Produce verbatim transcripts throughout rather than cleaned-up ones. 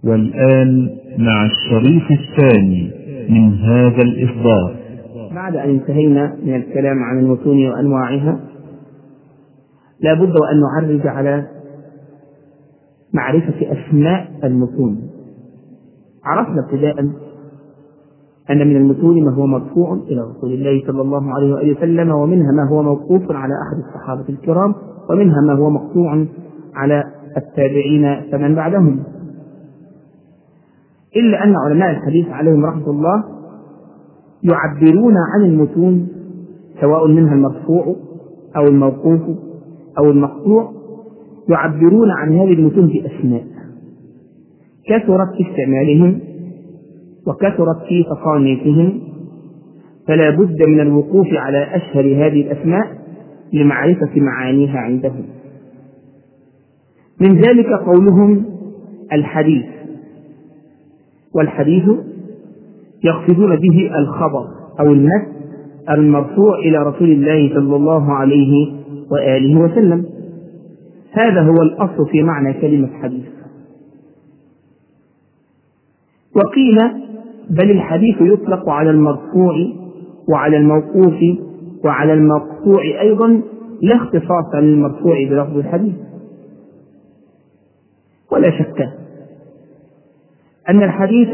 والآن مع الشريط الثاني من هذا الإصدار. بعد أن انتهينا من الكلام عن المتون وأنواعها، لا بد وأن نعرج على معرفة أسماء المتون. عرفنا ابتداء أن من المتون ما هو مرفوع إلى رسول الله صلى الله عليه وآله وسلم، ومنها ما هو موقوف على أحد الصحابة الكرام، ومنها ما هو مقطوع على التابعين فمن بعدهم. إلا أن علماء الحديث عليهم رحمة الله يعبرون عن المتون سواء منها المرفوع أو الموقوف أو المقطوع، يعبرون عن هذه المتون بأسماء كثرت في استعمالهم وكثرت في تصانيفهم، فلا بد من الوقوف على أشهر هذه الأسماء لمعرفة معانيها عندهم. من ذلك قولهم الحديث، والحديث يقصدون به الخبر أو النص المرفوع إلى رسول الله صلى الله عليه وآله وسلم. هذا هو الأصل في معنى كلمة حديث. وقيل بل الحديث يطلق على المرفوع وعلى الموقوف وعلى المقطوع أيضا، لا اختصاص للمرفوع بلفظ الحديث. ولا شك أن الحديث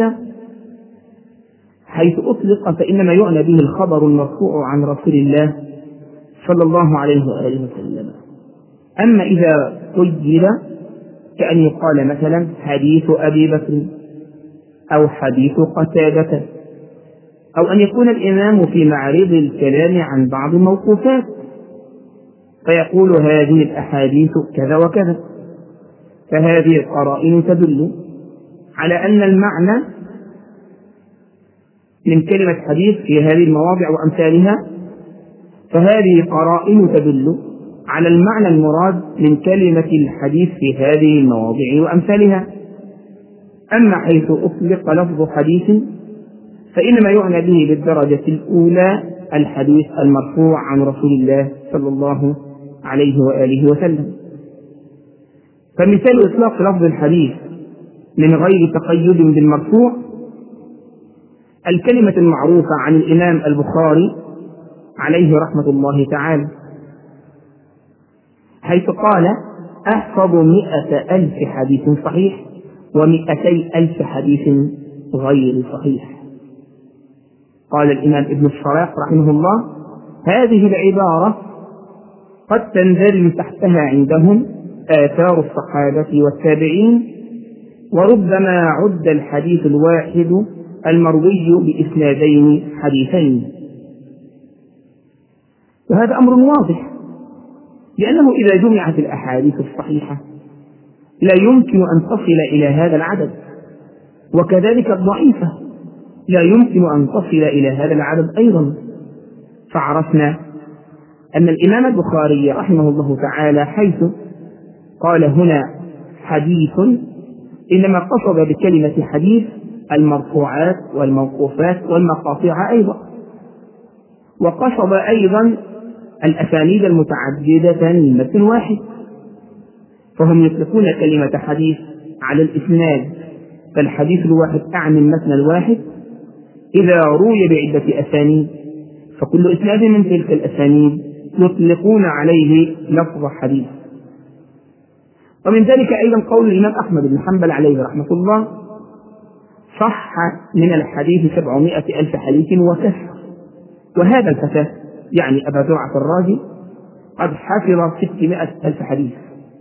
حيث أطلق فإنما يعنى به الخبر المرفوع عن رسول الله صلى الله عليه وآله وسلم. أما إذا قيد كأن يقال مثلا حديث أبي بكر أو حديث قتادة، أو أن يكون الإمام في معرض الكلام عن بعض الموقوفات فيقول هذه الأحاديث كذا وكذا، فهذه القرائن تدل على أن المعنى من كلمة حديث في هذه المواضع وأمثالها، فهذه قرائن تدل على المعنى المراد من كلمة الحديث في هذه المواضع وأمثالها. أما حيث أطلق لفظ حديث فإنما يعنى به بالدرجة الأولى الحديث المرفوع عن رسول الله صلى الله عليه وآله وسلم. فمثال إطلاق لفظ الحديث من غير تقيد بالمرفوع الكلمة المعروفة عن الإمام البخاري عليه رحمة الله تعالى، حيث قال أحفظ مئة ألف حديث صحيح ومئتي ألف حديث غير صحيح. قال الإمام ابن الصلاح رحمه الله هذه العبارة قد تندرج تحتها عندهم آثار الصحابة والتابعين، وربما عد الحديث الواحد المروي بإسنادين حديثين. وهذا أمر واضح، لأنه إذا جمعت الأحاديث الصحيحة لا يمكن أن تصل إلى هذا العدد، وكذلك الضعيفة لا يمكن أن تصل إلى هذا العدد أيضا. فعرفنا أن الإمام البخاري رحمه الله تعالى حيث قال هنا حديث إنما قصد بكلمة حديث المرفوعات والموقوفات والمقاطع أيضا، وقصد أيضا الأسانيد المتعددة من متن واحد، فهم يطلقون كلمة حديث على الإسناد، فالحديث الواحد أعني المتن الواحد إذا روي بعدة أسانيد، فكل إسناد من تلك الأسانيد يطلقون عليه لفظ حديث. ومن ذلك أيضا قول الإمام أحمد بن حنبل عليه رحمة الله صح من الحديث سبعمائة ألف حديث وكسر، وهذا الفتى يعني أبا زرعة الرازي قد حفظ ستمائة ألف حديث.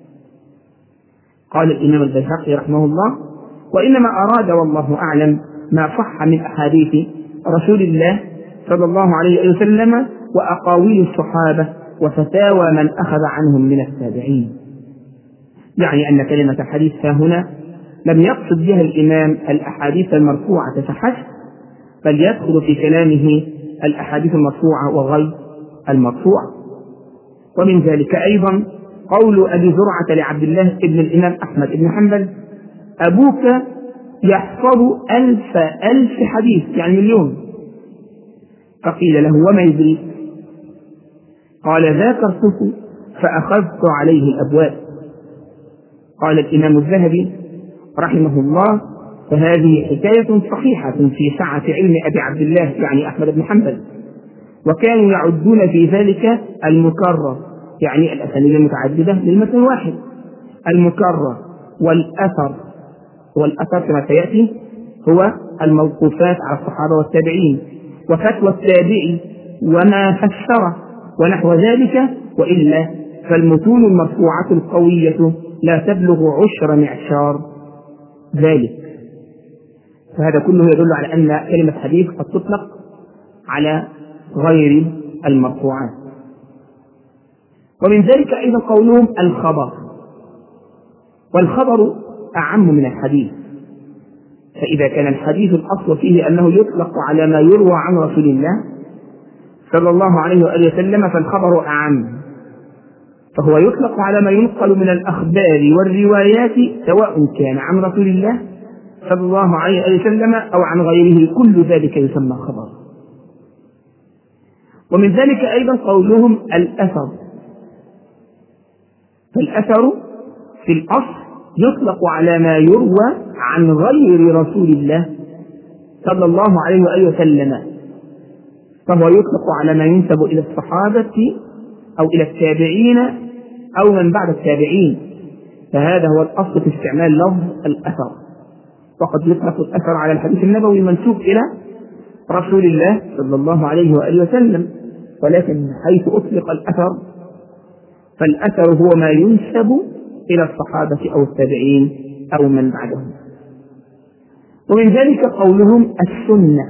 قال الإمام البيهقي رحمه الله وإنما أراد والله أعلم ما صح من أحاديث رسول الله صلى الله عليه وسلم وأقاويل الصحابة وفتاوى من أخذ عنهم من التابعين. يعني أن كلمة حديث هنا لم يقصد بها الإمام الأحاديث المرفوعة فحسب، بل يدخل في كلامه الأحاديث المرفوعة وغير المرفوعة. ومن ذلك أيضا قول أبي زرعة لعبد الله ابن الإمام أحمد بن حنبل أبوك يحفظ ألف ألف حديث يعني مليون. فقيل له وما يدري؟ قال ذاكرته فأخذت عليه الأبواب. قال الإمام الذهبي رحمه الله فهذه حكاية صحيحة في سعة علم أبي عبد الله يعني أحمد بن حنبل، وكانوا يعدون في ذلك المكرر يعني الأسانيد المتعددة للمتن الواحد، المكرر والأثر، والأثر كما سيأتي هو الموقوفات على الصحابة والتابعين وفتوى التابعي وما فسره ونحو ذلك، وإلا فالمتون المرفوعة القوية لا تبلغ عشر معشار ذلك. فهذا كله يدل على أن كلمة حديث قد تطلق على غير المرفوعات. ومن ذلك أيضا قولهم الخبر، والخبر أعم من الحديث، فإذا كان الحديث الأصل فيه أنه يطلق على ما يروى عن رسول الله صلى الله عليه وآله وسلم فالخبر أعم، فهو يطلق على ما ينقل من الأخبار والروايات سواء كان عن رسول الله صلى الله عليه وآله وسلم أو عن غيره، كل ذلك يسمى خبر. ومن ذلك أيضا قولهم الأثر، فالأثر في الأصل يطلق على ما يروى عن غير رسول الله صلى الله عليه وآله وسلم، فهو يطلق على ما ينسب إلى الصحابة أو إلى التابعين أو من بعد التابعين، فهذا هو الأصل في استعمال لفظ الأثر. وقد يطلق الأثر على الحديث النبوي المنسوب إلى رسول الله صلى الله عليه وآله وسلم، ولكن حيث أطلق الأثر فالأثر هو ما ينسب إلى الصحابة أو التابعين أو من بعدهم. ومن ذلك قولهم السنة،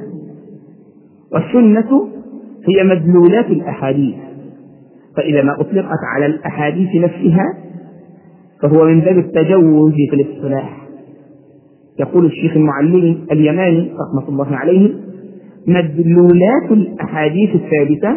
والسنة هي مدلولات الأحاديث، فإذا ما أطلقت على الأحاديث نفسها فهو من باب التجوز في الاصطلاح. يقول الشيخ المعلمي اليماني رحمة الله عليه: مدلولات الأحاديث الثابتة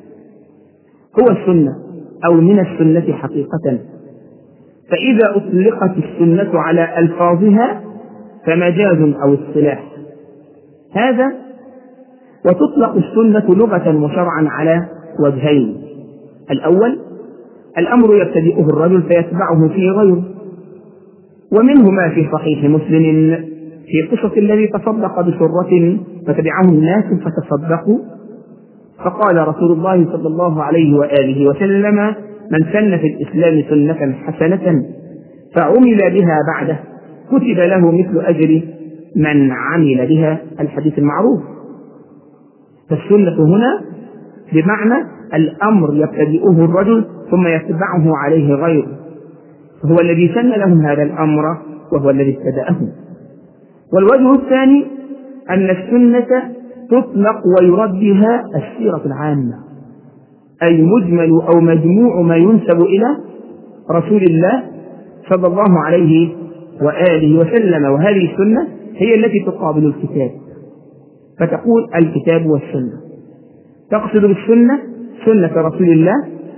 هو السنة أو من السنة حقيقة، فإذا أطلقت السنة على ألفاظها فمجاز أو اصطلاح هذا. وتطلق السنة لغة وشرعا على وجهين: الأول الأمر يبتدئه الرجل فيتبعه فيه غيره، ومنه ما في صحيح مسلم في قصة الذي تصدق بسرة فتبعه الناس فتصدقوا، فقال رسول الله صلى الله عليه وآله وسلم: من سن في الإسلام سنة حسنة فعمل بها بعده كتب له مثل أجر من عمل بها، الحديث المعروف. فالسنة هنا بمعنى الأمر يبتدئه الرجل ثم يتبعه عليه غيره، هو الذي سن لهم هذا الأمر وهو الذي ابتدأه. والوجه الثاني أن السنة تطلق ويراد بها السيرة العامة، أي مجمل أو مجموع ما ينسب إلى رسول الله صلى الله عليه وآله وسلم، وهذه السنة هي التي تقابل الكتاب، فتقول الكتاب والسنة، تقصد بالسنة سنة رسول الله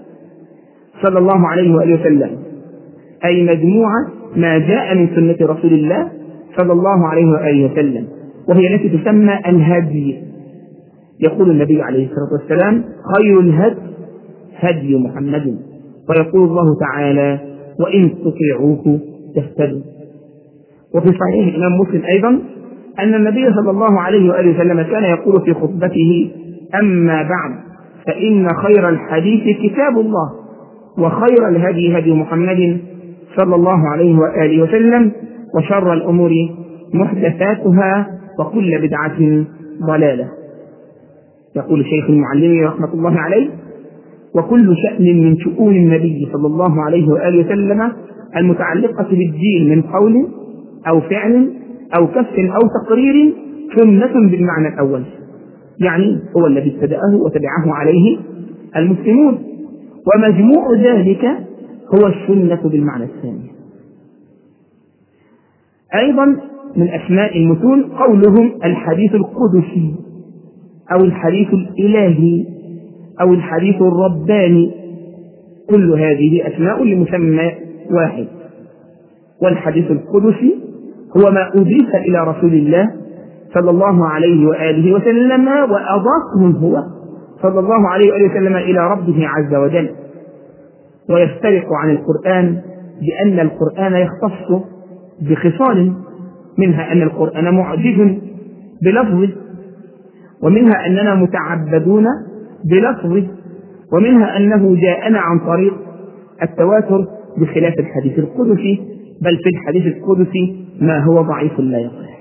صلى الله عليه وآله وسلم، أي مجموعة ما جاء من سنة رسول الله صلى الله عليه وآله وسلم، وهي التي تسمى الهدي. يقول النبي عليه الصلاة والسلام: خير الهدي هدي محمد، ويقول الله تعالى: وإن تطيعوه تهتدوا. وفي صحيح الإمام مسلم أيضا أن النبي صلى الله عليه وآله وسلم كان يقول في خطبته: أما بعد فإن خير الحديث كتاب الله، وخير الهدي هدي محمد صلى الله عليه وآله وسلم، وشر الأمور محدثاتها، وكل بدعة ضلالة. يقول الشيخ المعلمي رحمة الله عليه: وكل شأن من شؤون النبي صلى الله عليه وآله وسلم المتعلقة بالدين من قول أو فعل أو كف أو تقرير سنة بالمعنى الأول، يعني هو الذي ابتدأه وتبعه عليه المسلمون، ومجموع ذلك هو السنة بالمعنى الثاني. أيضا من أسماء المتون قولهم الحديث القدسي أو الحديث الإلهي أو الحديث الرباني، كل هذه أسماء لمسمى واحد. والحديث القدسي هو ما أضيف إلى رسول الله صلى الله عليه وآله وسلم وأضافه هو صلى الله عليه وآله وسلم إلى ربه عز وجل، ويفترق عن القرآن بأن القرآن يختص بخصال منها أن القرآن معجز بلفظه، ومنها أننا متعبدون بلفظه، ومنها أنه جاءنا عن طريق التواتر بخلاف الحديث القدسي، بل في الحديث القدسي ما هو ضعيف لا يصح.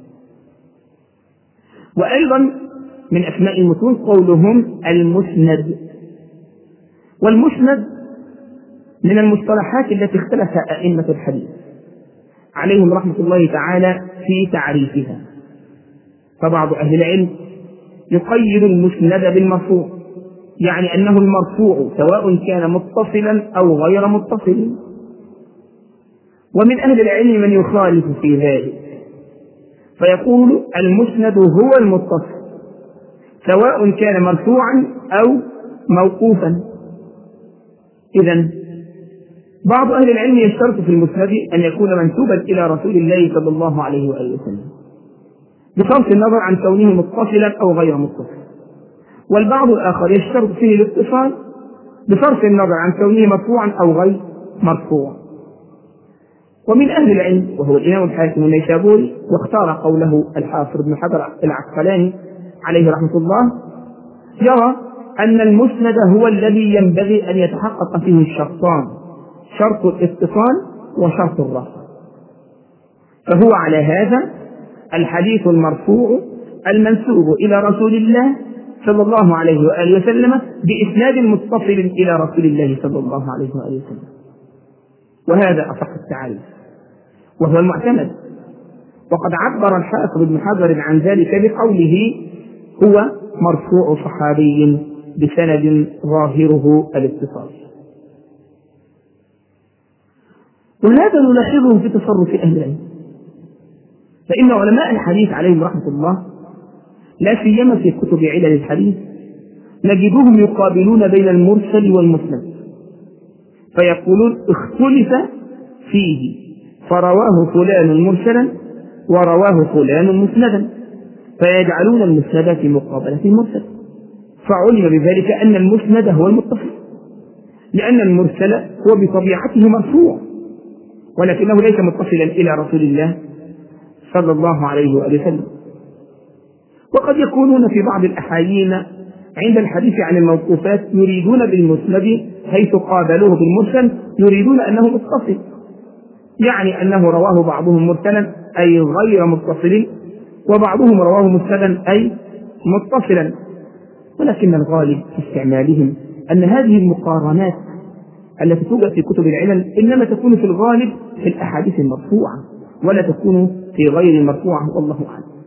وأيضا من أسماء المتون قولهم المسند، والمسند من المصطلحات التي اختلف أئمة الحديث عليهم رحمة الله تعالى في تعريفها. فبعض أهل العلم يقيد المسند بالمرفوع، يعني أنه المرفوع سواء كان متصلا أو غير متصل، ومن أهل العلم من يخالف في ذلك فيقول المسند هو المتصل سواء كان مرفوعا أو موقوفا. إذن بعض أهل العلم يشترط في المسند أن يكون منسوبا إلى رسول الله صلى الله عليه وآله وسلم بصرف النظر عن كونه متصلا أو غير متصل، والبعض الآخر يشترط فيه الاتصال بصرف النظر عن كونه مرفوعا أو غير مرفوع. ومن أهل العلم وهو الإمام الحاكم النيسابوري، واختار قوله الحافظ بن حجر العسقلاني عليه رحمة الله، يرى أن المسند هو الذي ينبغي أن يتحقق فيه الشرطان، شرط الاتصال وشرط الرفع. فهو على هذا الحديث المرفوع المنسوب إلى رسول الله صلى الله عليه وآله وسلم بإسناد متصل إلى رسول الله صلى الله عليه وآله وسلم، وهذا أصح التعريف وهو المعتمد. وقد عبر الحافظ ابن حجر عن ذلك بقوله هو مرفوع صحابي بسند ظاهره الاتصال. وهذا نلاحظه في تصرف أهل العلم، فإن علماء الحديث عليهم رحمة الله لا سيما في كتب علل الحديث نجدهم يقابلون بين المرسل والمسند، فيقولون اختلف فيه فرواه فلان مرسلا ورواه فلان مسندا، فيجعلون المسند في مقابلة المرسل، فعلم بذلك أن المسند هو المتصل، لأن المرسل هو بطبيعته مرفوع ولكنه ليس متصلا إلى رسول الله صلى الله عليه وآله وسلم. وقد يكونون في بعض الأحايين عند الحديث عن الموقوفات يريدون بالمسند حيث قابلوه بالمرسل يريدون أنه متصل، يعني أنه رواه بعضهم مرسلا أي غير متصل، وبعضهم رواه مسندا أي متصلا. ولكن الغالب في استعمالهم أن هذه المقارنات التي توجد في كتب العلل إنما تكون في الغالب في الأحاديث المرفوعة ولا تكون في غير المرفوعة، والله أعلم.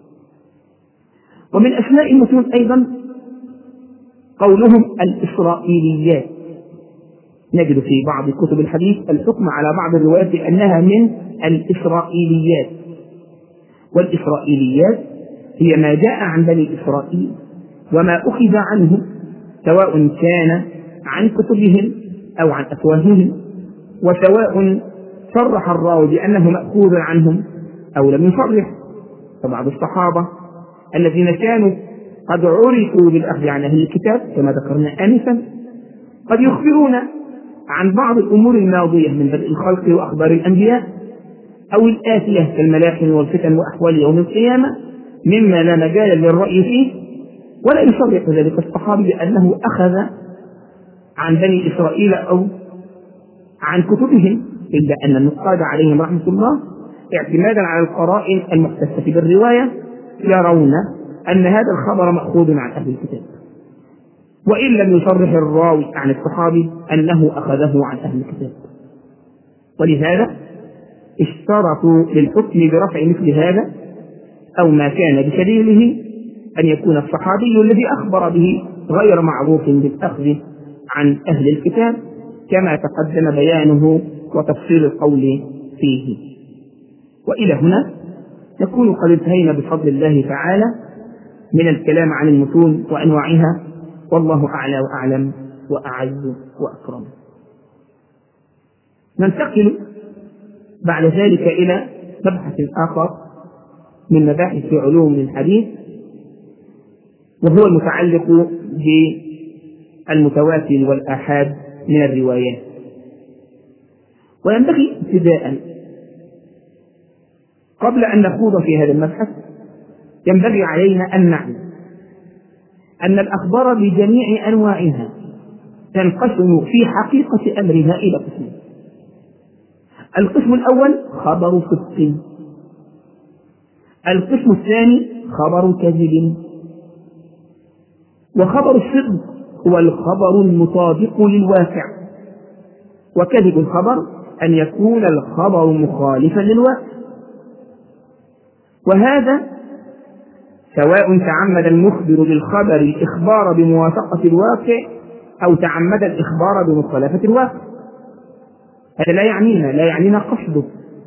ومن أسماء المتون أيضا قولهم الإسرائيليات، نجد في بعض كتب الحديث الحكم على بعض الروايات بأنها من الإسرائيليات. والإسرائيليات هي ما جاء عن بني إسرائيل وما أخذ عنه سواء كان عن كتبهم أو عن أفواههم، وسواء صرح الراوي بأنه مأخوذ عنهم أو لم يصرح. فبعض الصحابة الذين كانوا قد عرفوا بالأخذ عن أهل الكتاب كما ذكرنا آنفا قد يخبرون عن بعض الأمور الماضية من بدء الخلق وأخبار الأنبياء أو الآتية كالملاحم والفتن وأحوال يوم القيامة مما لا مجال للرأي فيه، ولا يصرح ذلك الصحابي بأنه أخذ عن بني إسرائيل أو عن كتبهم، إلا أن النقاد عليهم رحمة الله اعتمادا على القرائن المحتسة بالرواية يرون أن هذا الخبر مأخوذ عن أهل الكتاب، وإن لم يصرح الراوي عن الصحابي أنه أخذه عن أهل الكتاب. ولهذا اشترطوا للحكم برفع مثل هذا أو ما كان بسبيله أن يكون الصحابي الذي أخبر به غير معروف بالأخذ عن أهل الكتاب كما تقدم بيانه وتفصيل القول فيه. وإلى هنا نكون قد انتهينا بفضل الله تعالى من الكلام عن المتون وأنواعها، والله أعلى وأعلم وأعز وأكرم. ننتقل بعد ذلك إلى مبحث آخر من مباحث علوم الحديث، وهو المتعلق بالمتواتر والآحاد من الروايات. وينبغي ابتداء قبل أن نخوض في هذا المبحث ينبغي علينا أن نعلم أن الأخبار بجميع أنواعها تنقسم في حقيقة أمرها إلى قسمين. القسم الأول خبر صدق، القسم الثاني خبر كذب. وخبر الصدق هو الخبر المطابق للواقع، وكذب الخبر أن يكون الخبر مخالفا للواقع. وهذا سواء تعمد المخبر بالخبر الإخبار بموافقة الواقع أو تعمد الإخبار بمخالفة الواقع. هذا لا يعنينا لا يعنينا قصده.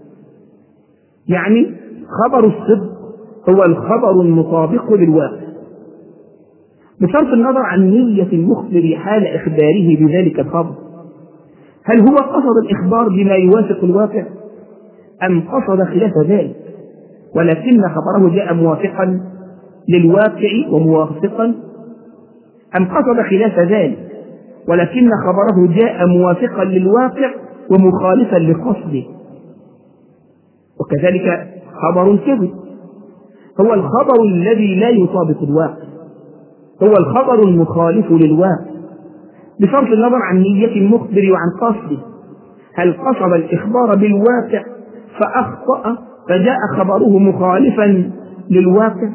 يعني خبر الصدق هو الخبر المطابق للواقع بصرف النظر عن نية المخبر حال إخباره بذلك الخبر. هل هو قصد الإخبار بما يوافق الواقع أم قصد خلاف ذلك ولكن خبره جاء موافقا للواقع وموافقا، أم قصد خلاف ذلك ولكن خبره جاء موافقا للواقع ومخالفا لقصده؟ وكذلك خبر الكذب هو الخبر الذي لا يطابق الواقع، هو الخبر المخالف للواقع بصرف النظر عن نية المخبر وعن قصده. هل قصد الإخبار بالواقع فأخطأ فجاء خبره مخالفا للواقع،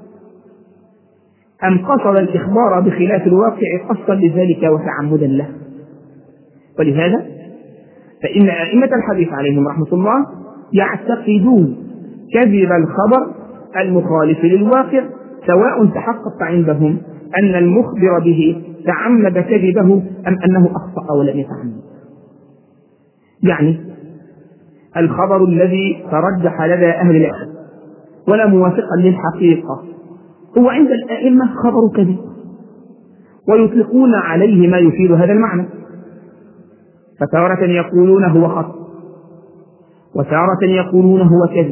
أم قصد الإخبار بخلاف الواقع قصدا لذلك وتعمدا له؟ ولهذا فإن أئمة الحديث عليهم رحمة الله يعتقدون كذب الخبر المخالف للواقع سواء تحقق عندهم أن المخبر به تعمد كذبه أم أنه أخطأ ولم يتعمد. يعني الخبر الذي ترجح لدى أهل العلم ولا موافقا للحقيقة هو عند الأئمة خبر كذب، ويطلقون عليه ما يفيد هذا المعنى، فتارة يقولون هو خطأ وتارة يقولون هو كذب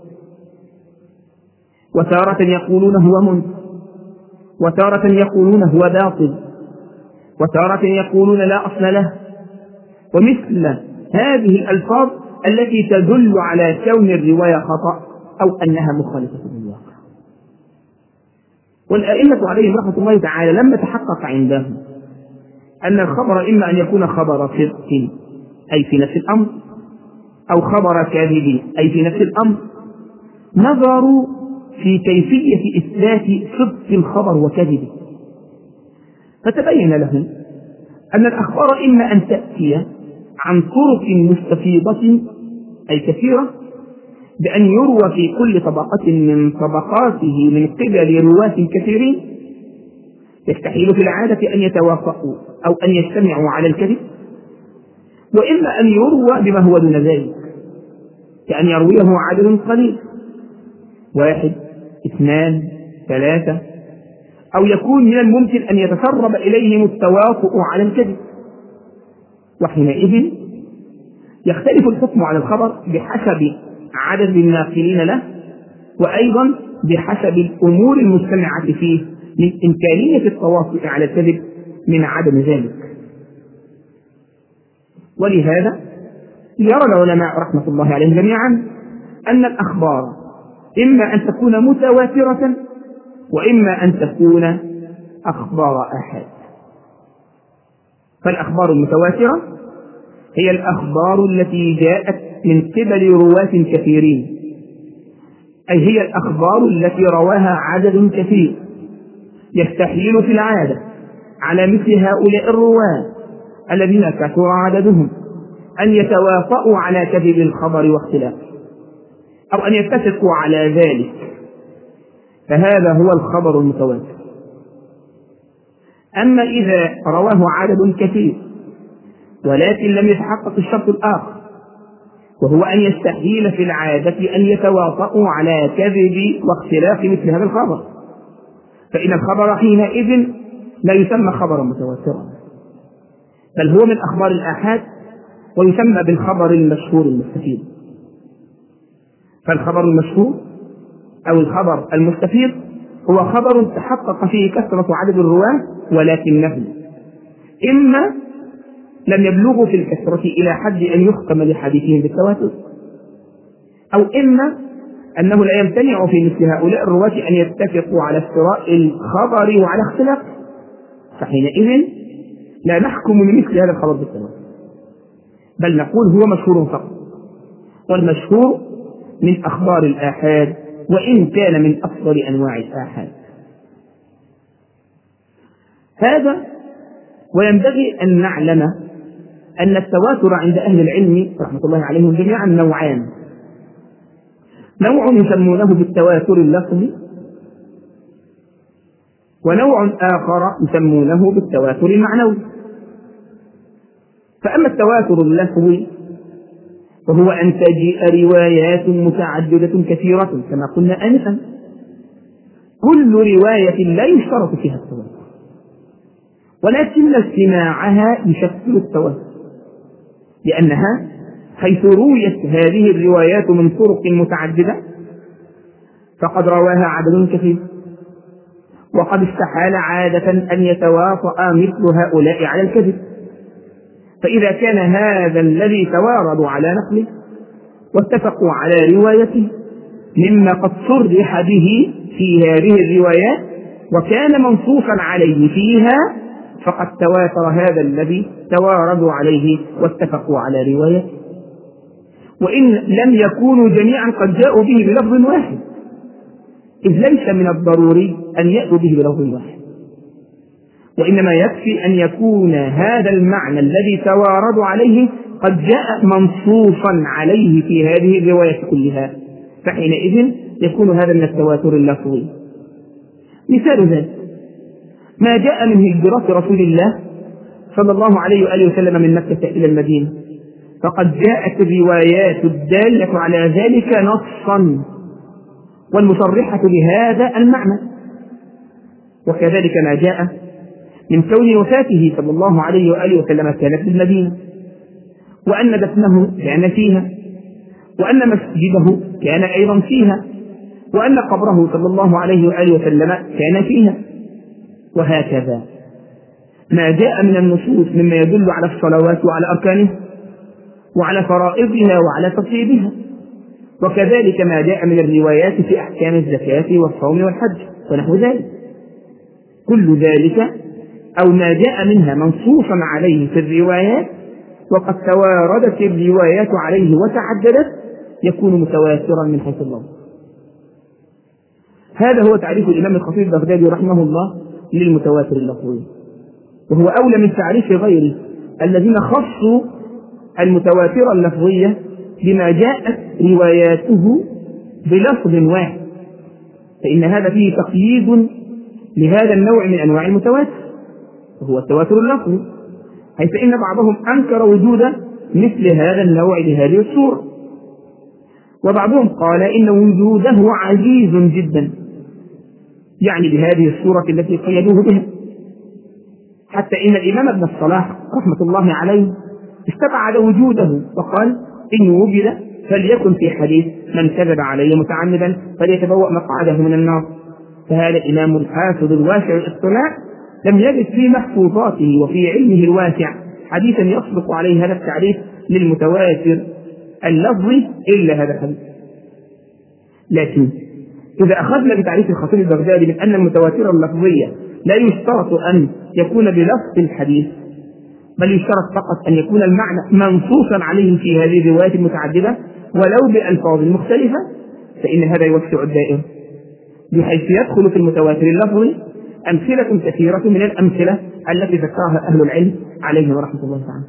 وتارة يقولون هو منكر وتارة يقولون هو باطل وتارة يقولون لا أصل له، ومثل هذه الألفاظ التي تدل على كون الرواية خطأ أو أنها مخالفة للواقع. والأئمة عليهم رحمة الله تعالى لما تحقق عندهم أن الخبر إما أن يكون خبر صدق أي في نفس الأمر أو خبر كاذب أي في نفس الأمر، نظروا في كيفية إثبات صدق الخبر وكذبه، فتبين لهم أن الأخبار إما أن تأتي عن طرق مستفيضة أي كثيرة بأن يروى في كل طبقة من طبقاته من قبل رواة كثيرين يستحيل في العادة أن يتوافقوا أو أن يجتمعوا على الكذب، وإما أن يروى بما هو دون ذلك كأن يرويه عدد قليل واحد اثنان ثلاثة، أو يكون من الممكن أن يتسرب إليهم التوافق على الكذب، وحينئذ يختلف الحكم على الخبر بحسب عدد الناقلين له وأيضا بحسب الأمور المجتمعة فيه من إمكانية التوافق على الكذب من عدم ذلك. ولهذا يرى العلماء رحمة الله عليهم جميعا أن الأخبار إما أن تكون متواترة وإما أن تكون أخبار آحاد. فالأخبار المتواترة هي الأخبار التي جاءت من قبل رواة كثيرين، أي هي الأخبار التي رواها عدد كثير، يستحيل في العادة على مثل هؤلاء الرواة الذين كثر عددهم أن يتوافقوا على كذب الخبر واختلافه أو أن يتفقوا على ذلك، فهذا هو الخبر المتواتر. أما إذا رواه عدد كثير ولكن لم يتحقق الشرط الآخر وهو أن يستحيل في العادة أن يتوافقوا على كذب واختلاف مثل هذا الخبر، فإن الخبر حينئذ لا يسمى خبرا متواترا بل هو من أخبار الآحاد ويسمى بالخبر المشهور المستفيض. فالخبر المشهور أو الخبر المستفيض هو خبر تحقق فيه كثرة عدد الرواة ولكنه إما لم يبلغوا في الكثرة إلى حد أن يحكم لحديثهم بالتواتر، أو إما أنه لا يمتنع في مثل هؤلاء الرواة أن يتفقوا على افتراء الخبر وعلى اختلاف، فحينئذ لا نحكم لمثل هذا الخبر بالتواتر، بل نقول هو مشهور فقط، والمشهور من أخبار الآحاد وإن كان من أفضل أنواع الآحاد. هذا وينبغي أن نعلم أن التواتر عند أهل العلم رحمة الله عليهم جميعا نوعان: نوع يسمونه بالتواتر اللفظي، ونوع آخر يسمونه بالتواتر المعنوي. فأما التواتر اللفظي وهو أن تجيء روايات متعددة كثيرة كما قلنا آنفا، كل رواية لا يشترط فيها التواتر، ولكن استماعها يشكل التواتر، لأنها حيث رويت هذه الروايات من طرق متعددة فقد رواها عدد كثير، وقد استحال عادة أن يتواطأ مثل هؤلاء على الكذب، فإذا كان هذا الذي توارضوا على نقله واتفقوا على روايته مما قد صرح به في هذه الروايات وكان منصوصا عليه فيها، فقد تواتر هذا الذي توارضوا عليه واتفقوا على روايته، وإن لم يكونوا جميعا قد جاءوا به بلفظ واحد، إذ ليس من الضروري أن يأتوا به بلفظ واحد، وإنما يكفي أن يكون هذا المعنى الذي توارضوا عليه قد جاء منصوصا عليه في هذه الرواية كلها، فحينئذ يكون هذا من التواتر اللفظي. مثال ذلك ما جاء من هجرة رسول الله صلى الله عليه وآله وسلم من مكة إلى المدينة، فقد جاءت الروايات الدالة على ذلك نصا والمصرحة بهذا المعنى، وكذلك ما جاء من كون وفاته صلى الله عليه وآله وسلم كانت في المدينة، وأن دفنه كان فيها، وأن مسجده كان أيضا فيها، وأن قبره صلى الله عليه وآله وسلم كان فيها، وهكذا ما جاء من النصوص مما يدل على الصلوات وعلى أركانها وعلى فرائضها وعلى ترتيبها، وكذلك ما جاء من الروايات في أحكام الزكاة والصوم والحج ونحو ذلك، كل ذلك أو ما جاء منها منصوصا عليه في الروايات وقد تواردت الروايات عليه وتعددت يكون متواترا من حيث اللفظ. هذا هو تعريف الإمام الخطيب البغدادي رحمه الله للمتواتر اللفظي، وهو أولى من تعريف غيره الذين خصوا المتواتر اللفظية بما جاءت رواياته بلفظ واحد، فإن هذا فيه تقييد لهذا النوع من أنواع المتواتر وهو التواتر اللفظي، حيث إن بعضهم أنكر وجود مثل هذا النوع بهذه الصورة، وبعضهم قال إن وجوده عزيز جدا، يعني بهذه الصورة التي قيدوه بها، حتى إن الإمام ابن الصلاح رحمة الله عليه استبعد وجوده وقال إن وجد فليكن في حديث من كذب علي متعمدا فليتبوأ مقعده من النار. فهذا الإمام الحافظ الواسع الاطلاع لم يجد في محفوظاته وفي علمه الواسع حديثا يصدق عليه هذا التعريف للمتواتر اللفظي إلا هذا الحديث. لكن إذا أخذنا بتعريف الخطيب البغدادي من أن المتواتر اللفظية لا يشترط أن يكون بلفظ الحديث، بل يشترط فقط أن يكون المعنى منصوصا عليه في هذه الروايات المتعددة ولو بألفاظ مختلفة، فإن هذا يوسع الدائرة بحيث يدخل في المتواتر اللفظي أمثلة كثيرة من الأمثلة التي ذكرها أهل العلم عليهم رحمة الله تعالى.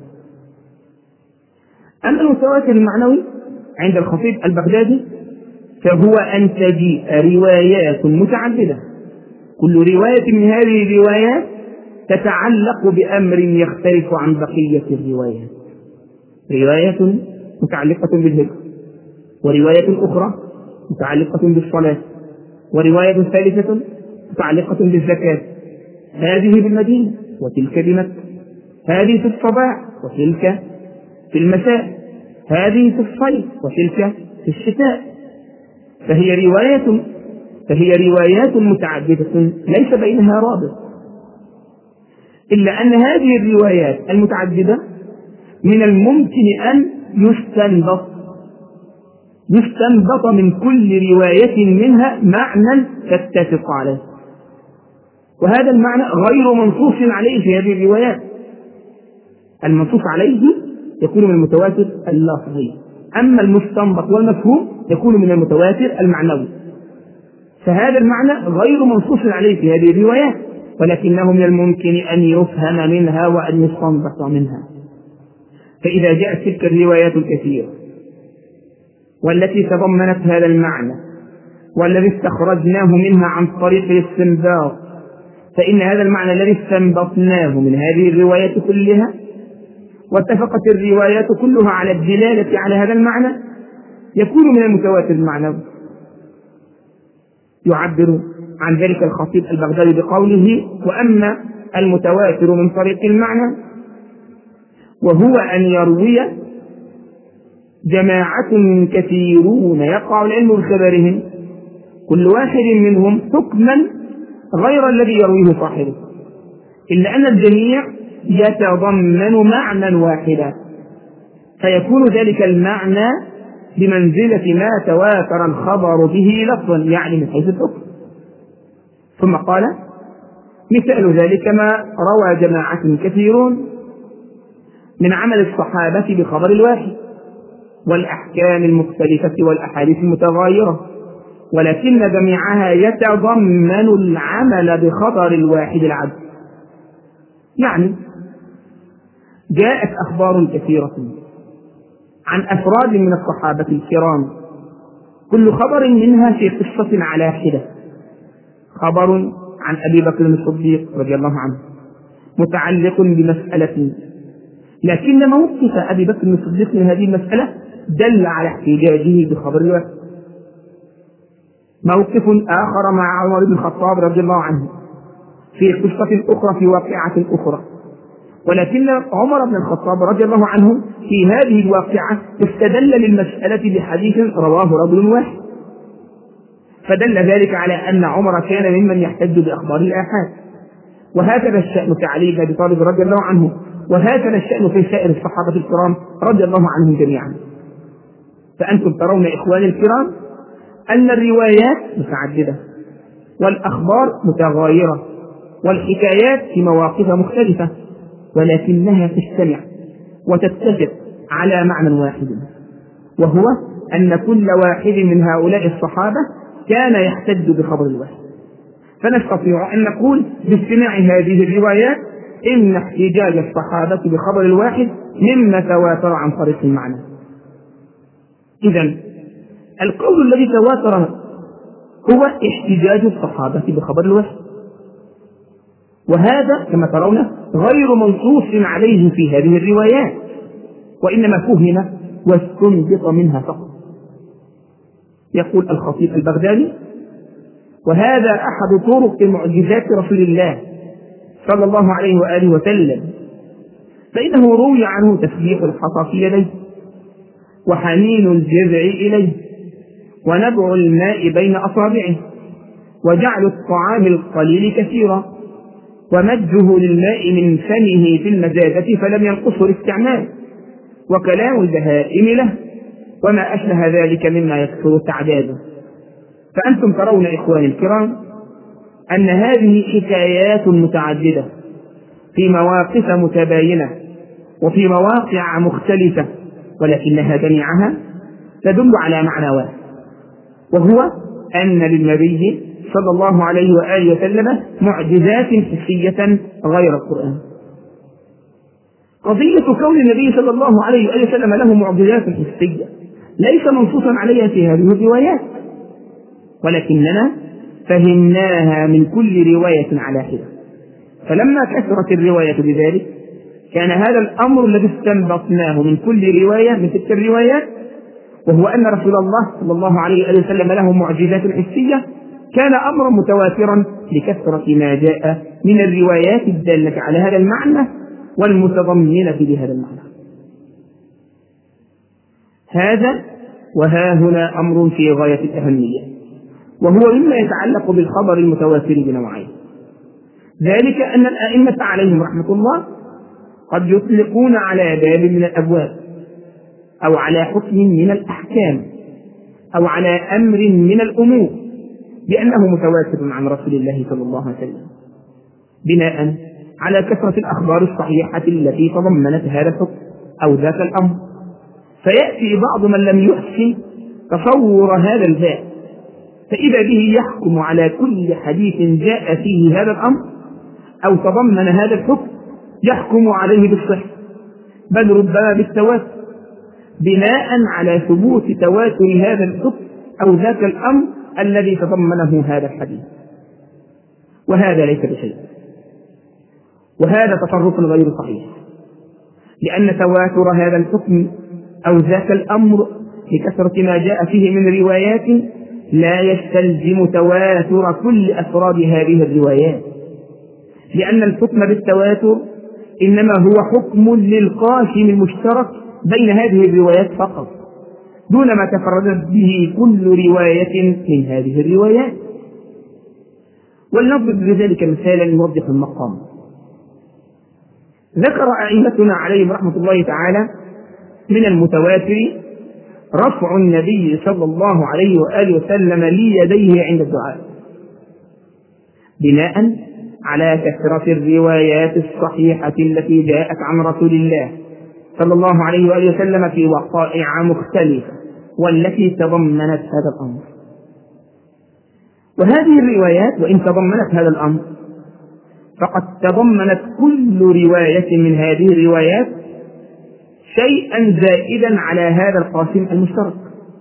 أما المتواتر المعنوي عند الخطيب البغدادي فهو أن تجيء روايات متعددة، كل رواية من هذه الروايات تتعلق بأمر يختلف عن بقية الروايات، رواية متعلقة بالذكر، ورواية أخرى متعلقة بالصلاة، ورواية ثالثة متعلقة بالزكاة، هذه بالمدينة وتلك بمكة، هذه في الصباح وتلك في المساء، هذه في الصيف وتلك في الشتاء، فهي رواية فهي روايات متعددة ليس بينها رابط، إلا أن هذه الروايات المتعددة من الممكن أن يستنبط يستنبط من كل رواية منها معنى تتفق عليه، وهذا المعنى غير منصوص عليه في هذه الروايات. المنصوص عليه يكون من المتواتر اللفظي، أما المستنبط والمفهوم يكون من المتواتر المعنوي. فهذا المعنى غير منصوص عليه في هذه الروايات، ولكنه من الممكن أن يفهم منها وأن يستنبط منها. فإذا جاءت تلك الروايات الكثيرة والتي تضمنت هذا المعنى والذي استخرجناه منها عن طريق الاستنباط، فإن هذا المعنى الذي استنبطناه من هذه الروايات كلها واتفقت الروايات كلها على الدلالة على هذا المعنى يكون من المتواتر المعنوي. يعبر عن ذلك الخطيب البغدادي بقوله: وأما المتواتر من طريق المعنى وهو أن يروي جماعة كثيرون يقع العلم بخبرهم كل واحد منهم حكما غير الذي يرويه صاحبه، إلا أن الجميع يتضمن معنى واحدا، فيكون ذلك المعنى بمنزلة ما تواتر الخبر به لفظا، يعني من حيث الحكم. ثم قال: مثال ذلك ما روى جماعة كثيرون من عمل الصحابة بخبر الواحد والأحكام المختلفة والأحاديث المتغايرة، ولكن جميعها يتضمن العمل بخبر الواحد العدل. يعني جاءت أخبار كثيرة عن أفراد من الصحابة الكرام كل خبر منها في قصة على حدة. خبر عن أبي بكر الصديق رضي الله عنه متعلق بمسألة، لكن موقف أبي بكر الصديق من هذه المسألة دل على احتجاجه بخبر الواحد. موقف آخر مع عمر بن الخطاب رضي الله عنه في قصة أخرى في واقعة أخرى، ولكن عمر بن الخطاب رضي الله عنه في هذه الواقعة استدل للمسألة بحديث رواه رجل واحد، فدل ذلك على أن عمر كان ممن يحتج بأخبار الآحاد. وهكذا الشأن في علي بن أبي طالب رضي الله عنه، وهكذا الشأن في سائر الصحابة الكرام رضي الله عنهم جميعا. فأنتم ترون إخواني الكرام أن الروايات متعددة والأخبار متغايرة والحكايات في مواقف مختلفة، ولكنها تجتمع وتتفق على معنى واحد، وهو أن كل واحد من هؤلاء الصحابة كان يحتج بخبر الواحد. فنستطيع أن نقول باستماع هذه الروايات إن احتجاج الصحابة بخبر الواحد مما تواتر عن طريق المعنى. إذن القول الذي تواتر هو احتجاج الصحابة بخبر الواحد، وهذا كما ترون غير منصوص عليه في هذه الروايات، وإنما فهم واستنبط منها فقط. يقول الخطيب البغدادي: وهذا أحد طرق معجزات رسول الله صلى الله عليه وآله وسلم، فإنه روي عنه تسبيح الحصى في يديه، وحنين الجذع إليه، ونبع الماء بين أصابعه، وجعل الطعام القليل كثيرا، ومجه للماء من فمه في المزادة فلم ينقصه الاستعمال، وكلام البهائم له، وما أشبه ذلك مما يكثر تعداده. فأنتم ترون إخواني الكرام أن هذه حكايات متعددة في مواقف متباينة وفي مواقع مختلفة، ولكنها جميعها تدل على معنى واحد، وهو أن للنبي صلى الله عليه وآله وسلم معجزات حسية غير القرآن. قضية كون النبي صلى الله عليه وآله وسلم له معجزات حسية ليس منصوصا عليها في هذه الروايات، ولكننا فهمناها من كل رواية على حدة. فلما كثرت الرواية بذلك كان هذا الأمر الذي استنبطناه من كل رواية من تلك الروايات، وهو أن رسول الله صلى الله عليه وآله وسلم له معجزات حسية، كان أمرا متواترا لكثرة ما جاء من الروايات الدالة على هذا المعنى والمتضمنة لهذا المعنى. هذا وها هنا أمر في غاية الأهمية، وهو مما يتعلق بالخبر المتواتر بنوعين. ذلك أن الأئمة عليهم رحمة الله قد يطلقون على باب من الأبواب أو على حكم من الأحكام أو على أمر من الأمور بأنه متواتر عن رسول الله صلى الله عليه وسلم، بناء على كثرة الأخبار الصحيحة التي تضمنت هذا الحكم أو ذاك الأمر. فيأتي بعض من لم يحسن تصور هذا الباب، فإذا به يحكم على كل حديث جاء فيه هذا الأمر أو تضمن هذا الحكم، يحكم عليه بالصحة، بل ربما بالتواتر، بناء على ثبوت تواتر هذا الحكم أو ذاك الأمر الذي تضمنه هذا الحديث. وهذا ليس بشيء، وهذا تصرف غير صحيح، لأن تواتر هذا الحكم أو ذاك الأمر لكثرة ما جاء فيه من روايات لا يستلزم تواتر كل أفراد هذه الروايات، لأن الحكم بالتواتر إنما هو حكم للقاسم المشترك بين هذه الروايات فقط، دون ما تفردت به كل رواية من هذه الروايات. ولنضرب بذلك مثالا يوضح المقام. ذكر أئمتنا عليهم رحمة الله تعالى من المتواتر رفع النبي صلى الله عليه وآله وسلم ليديه عند الدعاء، بناء على كثرة الروايات الصحيحة التي جاءت عن رسول الله صلى الله عليه وآله وسلم في وقائع مختلفة والتي تضمنت هذا الأمر. وهذه الروايات وإن تضمنت هذا الأمر فقد تضمنت كل رواية من هذه الروايات شيئا زائدا على هذا القاسم المشترك،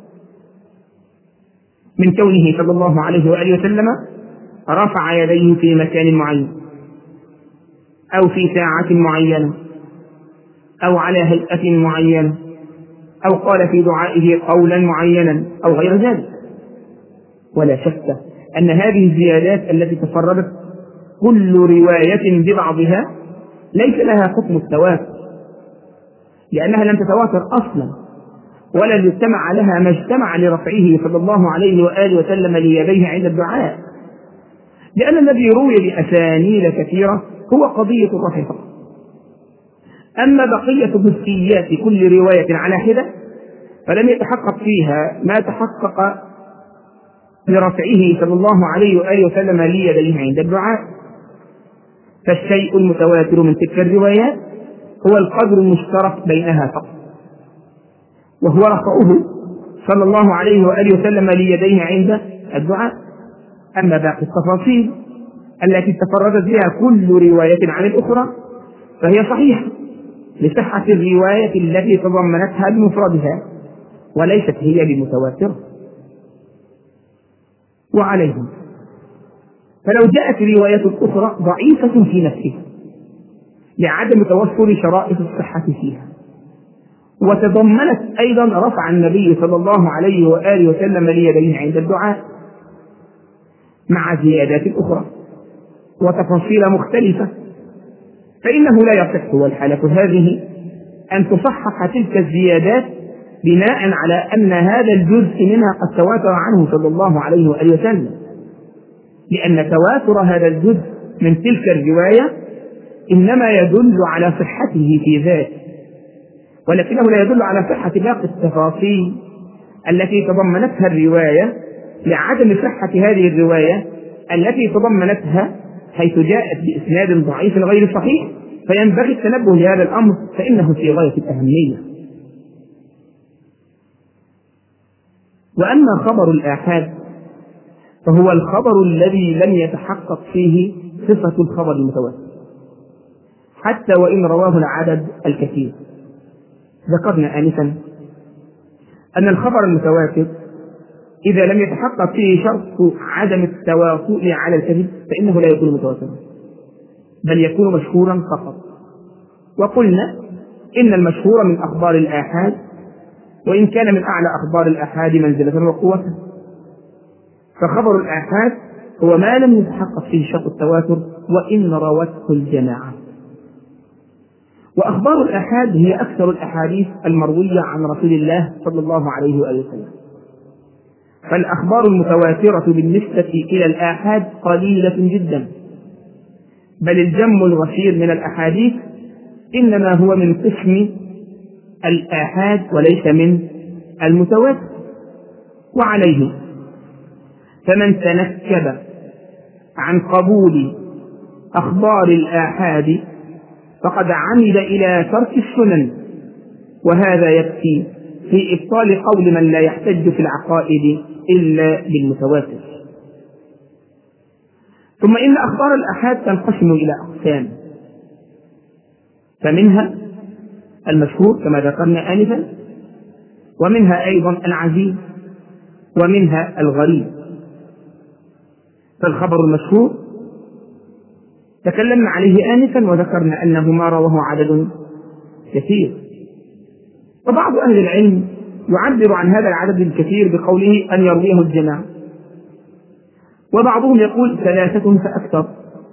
من كونه صلى الله عليه وآله وسلم رفع يديه في مكان معين أو في ساعة معينة أو على هيئة معينة أو قال في دعائه قولا معينا أو غير ذلك. ولا شك أن هذه الزيادات التي تفردت كل رواية ببعضها ليس لها حكم التواتر، لأنها لم تتواتر أصلا، ولا اجتمع لها ما اجتمع لرفعه صلى الله عليه وآله وسلم ليديه عند الدعاء، لأن الذي روي بأسانيد كثيرة هو قضية الرفع فقط. أما بقية جزئيات كل رواية على حدة فلم يتحقق فيها ما تحقق لرفعه صلى الله عليه وآله وسلم ليديه عند الدعاء. فالشيء المتواتر من تلك الروايات هو القدر المشترك بينها فقط، وهو رفعه صلى الله عليه وآله وسلم ليديه عند الدعاء. أما باقي التفاصيل التي تفردت بها كل رواية عن الأخرى فهي صحيحة لصحة الرواية التي تضمنتها بمفردها، وليست هي بمتواترة. وعليهم فلو جاءت رواية أخرى ضعيفة في نفسها لعدم توفر شرائط الصحة فيها، وتضمنت أيضا رفع النبي صلى الله عليه وآله وسلم ليديه عند الدعاء مع زيادات أخرى وتفاصيل مختلفة، فإنه لا يصح والحالة هذه أن تصحح تلك الزيادات بناء على أن هذا الجزء منها قد تواتر عنه صلى الله عليه وآله وسلم، لأن تواتر هذا الجزء من تلك الرواية إنما يدل على صحته في ذاته، ولكنه لا يدل على صحة باقي التفاصيل التي تضمنتها الرواية لعدم صحة هذه الرواية التي تضمنتها، حيث جاءت بإسناد ضعيف غير صحيح، فينبغي التنبه لهذا الأمر فإنه في غاية الأهمية. وأما خبر الآحاد فهو الخبر الذي لم يتحقق فيه صفة الخبر المتواتر حتى وإن رواه العدد الكثير. ذكرنا آنفا أن الخبر المتواتر إذا لم يتحقق فيه شرط عدم التواطؤ على الكذب فإنه لا يكون متواترا، بل يكون مشهورا فقط. وقلنا إن المشهور من أخبار الآحاد وإن كان من أعلى أخبار الآحاد منزلة وقوة، فخبر الآحاد هو ما لم يتحقق فيه شرط التواتر وإن روته الجماعة. وأخبار الآحاد هي أكثر الأحاديث المروية عن رسول الله صلى الله عليه وآله وسلم، فالأخبار المتواترة بالنسبة إلى الآحاد قليلة جدا، بل الجم الغفير من الأحاديث إنما هو من قسم الآحاد وليس من المتواتر. وعليه فمن تنكب عن قبول أخبار الآحاد فقد عمد إلى ترك السنن، وهذا يكفي في إبطال قول من لا يحتج في العقائد إلا بالمتواتر. ثم إن أخبار الآحاد تنقسم إلى أقسام، فمنها المشهور كما ذكرنا آنفا، ومنها أيضا العزيز، ومنها الغريب. فالخبر المشهور تكلمنا عليه آنفا وذكرنا أنه ما رواه عدد كثير، وبعض أهل العلم يعبر عن هذا العدد الكثير بقوله أن يرويه الجماعة، وبعضهم يقول ثلاثة فأكثر،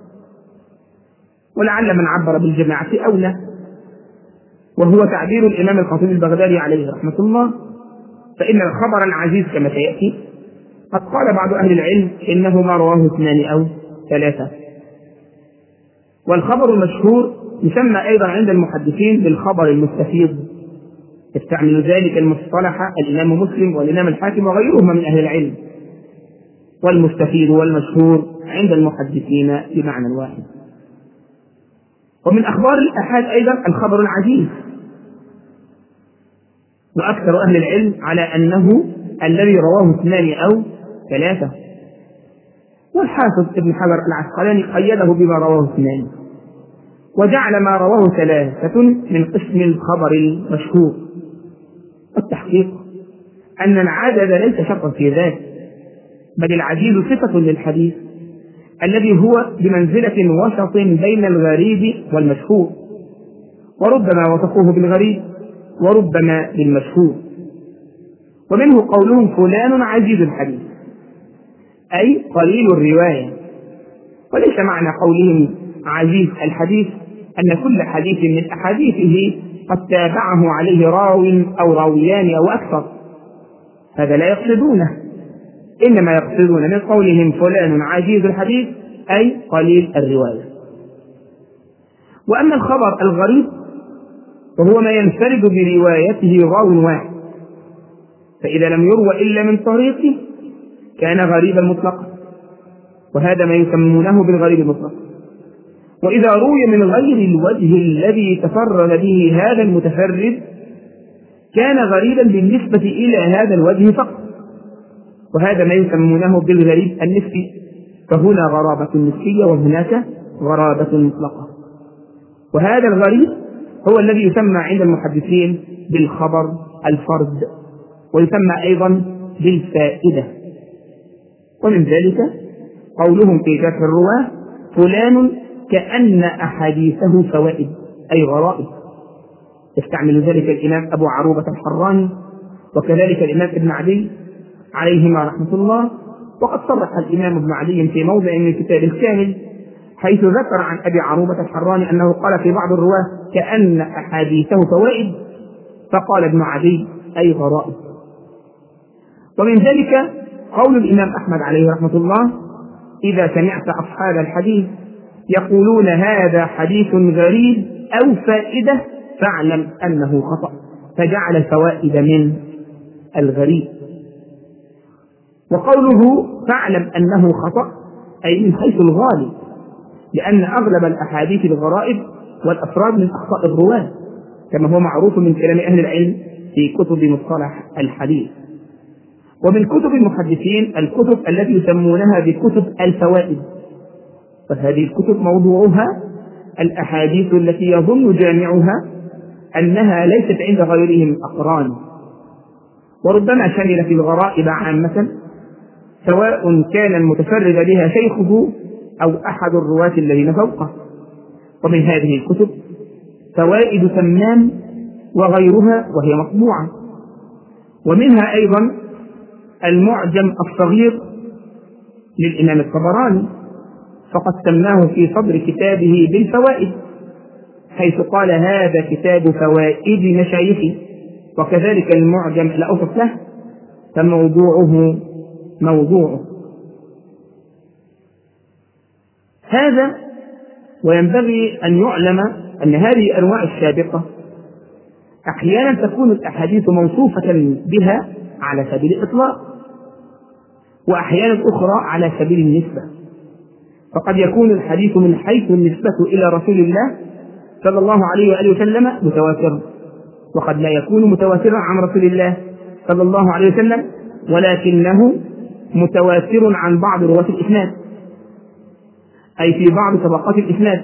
ولعل من عبر بالجماعة أولى، وهو تعبير الإمام الخطيب البغدادي عليه رحمة الله. فإن الخبر العزيز كما سيأتي قد قال بعض أهل العلم إنه ما رواه اثنان أو ثلاثة. والخبر المشهور يسمى أيضا عند المحدثين بالخبر المستفيض، يستعمل ذلك المصطلح الإمام مسلم والإمام الحاكم وغيرهما من أهل العلم. والمستفيض والمشهور عند المحدثين بمعنى واحد. ومن أخبار الآحاد أيضا الخبر العزيز، وأكثر أهل العلم على أنه الذي رواه اثنان أو ثلاثة، والحافظ ابن حجر العسقلاني قيده بما رواه اثنان، وجعل ما رواه ثلاثة من قسم الخبر المشهور. التحقيق أن العدد ليس شرطا في ذلك، بل العزيز صفة للحديث الذي هو بمنزلة وسط بين الغريب والمشهور، وربما وصفوه بالغريب وربما بالمشهور. ومنه قولهم فلان عزيز الحديث، أي قليل الرواية. وليس معنى قولهم عزيز الحديث أن كل حديث من أحاديثه قد تابعه عليه راو أو راويان أو أكثر، هذا لا يقصدونه، إنما يقصدون من قولهم فلان عزيز الحديث أي قليل الرواية. وأما الخبر الغريب وهو ما ينفرد بروايته راو واحد، فإذا لم يروى إلا من طريقه كان غريبا مطلقا، وهذا ما يسمونه بالغريب المطلق. وإذا روي من غير الوجه الذي تفرد به هذا المتفرد كان غريبا بالنسبة إلى هذا الوجه فقط، وهذا ما يسمونه بالغريب النسبي. فهنا غرابة نسبية وهناك غرابة مطلقة. وهذا الغريب هو الذي يسمى عند المحدثين بالخبر الفرد، ويسمى أيضا بالفائدة. ومن ذلك قولهم في جرح الرواة فلان كأن أحاديثه فوائد أي غرائب، يستعمل ذلك الإمام أبو عروبة الحراني وكذلك الإمام ابن عدي عليهما رحمة الله. وقد صرح الإمام ابن عدي في موضع من الكتاب الكامل حيث ذكر عن أبي عروبة الحراني أنه قال في بعض الرواة كأن أحاديثه فوائد، فقال ابن عدي أي غرائب. ومن ذلك قول الإمام أحمد عليه رحمة الله إذا سمعت أصحاب الحديث يقولون هذا حديث غريب أو فائدة فاعلم أنه خطأ، فجعل الفوائد من الغريب. وقوله فاعلم أنه خطأ أي من حيث الغالب، لأن أغلب الأحاديث الغرائب والأفراد من أخطاء الرواة كما هو معروف من كلام أهل العلم في كتب مصطلح الحديث. ومن كتب المحدثين الكتب التي يسمونها بكتب الفوائد، فهذه الكتب موضوعها الأحاديث التي يظن جامعها أنها ليست عند غيرهم أقران، وربما شملت الغرائب عامة سواء كان المتفرد بها شيخه أو أحد الرواة الذين فوقه. ومن هذه الكتب فوائد تمام وغيرها وهي مطبوعة، ومنها أيضا المعجم الصغير للإمام الطبراني، فقد سماه في صدر كتابه بالفوائد حيث قال هذا كتاب فوائد مشايخي، وكذلك المعجم الأوسط له فموضوعه موضوعه هذا. وينبغي أن يعلم أن هذه الأنواع السابقة أحيانا تكون الأحاديث موصوفة بها على سبيل الإطلاق، وأحيانا أخرى على سبيل النسبة، فقد يكون الحديث من حيث النسبة إلى رسول الله صلى الله عليه وآله وسلم متواترا، وقد لا يكون متواترا عن رسول الله صلى الله عليه وسلم، ولكنه متواتر عن بعض رواة الإسناد، أي في بعض طبقات الإسناد،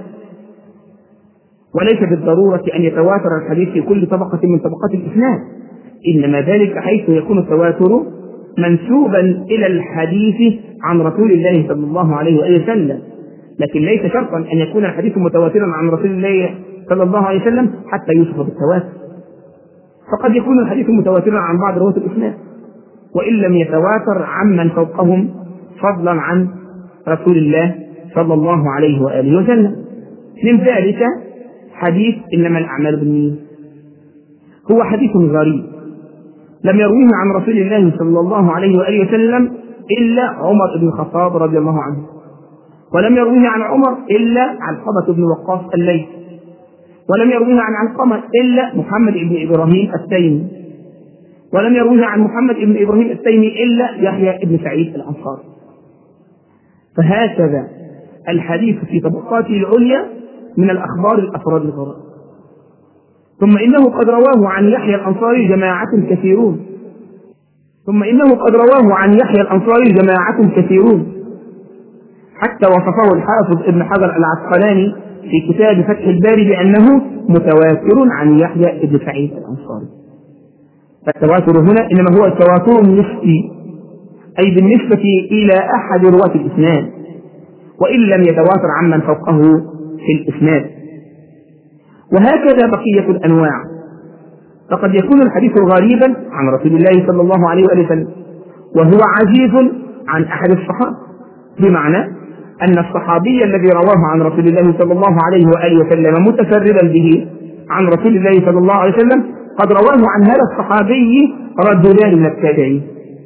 وليس بالضرورة أن يتواتر الحديث في كل طبقة من طبقات الإسناد، إنما ذلك حيث يكون التواتر منسوبا إلى الحديث عن رسول الله صلى الله عليه وآله وسلم، لكن ليس شرطا أن يكون الحديث متواترا عن رسول الله صلى الله عليه وسلم حتى يوصف بالتواتر، فقد يكون الحديث متواترا عن بعض رواة الإسناد وإن لم يتواتر عمن فوقهم فضلا عن رسول الله صلى الله عليه وآله وسلم. من ذلك حديث إنما الأعمال بالنيات، هو حديث غريب لم يرويه عن رسول الله صلى الله عليه وآله وسلم إلا عمر بن الخطاب رضي الله عنه، ولم يرويه عن عمر إلا علقمة بن وقاص الليثي، ولم يرويه عن علقمة إلا محمد بن إبراهيم التيمي، ولم يرويه عن محمد بن إبراهيم التيمي إلا يحيى بن سعيد الأنصاري. فهكذا الحديث في طبقاته العليا من الأخبار الأفراد الغرائب. ثم إنه قد رواه عن يحيى الأنصاري جماعة كثيرون ثم إنه قد رواه عن يحيى الأنصاري جماعة كثيرون حتى وصفه الحافظ ابن حجر العسقلاني في كتاب فتح الباري بأنه متواتر عن يحيى بن سعيد الأنصاري. فالتواتر هنا إنما هو التواتر النسبي، أي بالنسبة إلى أحد رواة الإسناد، وإن لم يتواتر عمن فوقه في الإسناد. وهكذا بقية الأنواع، فقد يكون الحديث غريبا عن رسول الله صلى الله عليه وسلم وهو عزيز عن أحد الصحابة، بمعنى أن الصحابي الذي رواه عن رسول الله صلى الله عليه وآله وسلم متفردا به عن رسول الله صلى الله عليه وسلم قد رواه عن هذا الصحابي رجلان من التابعين،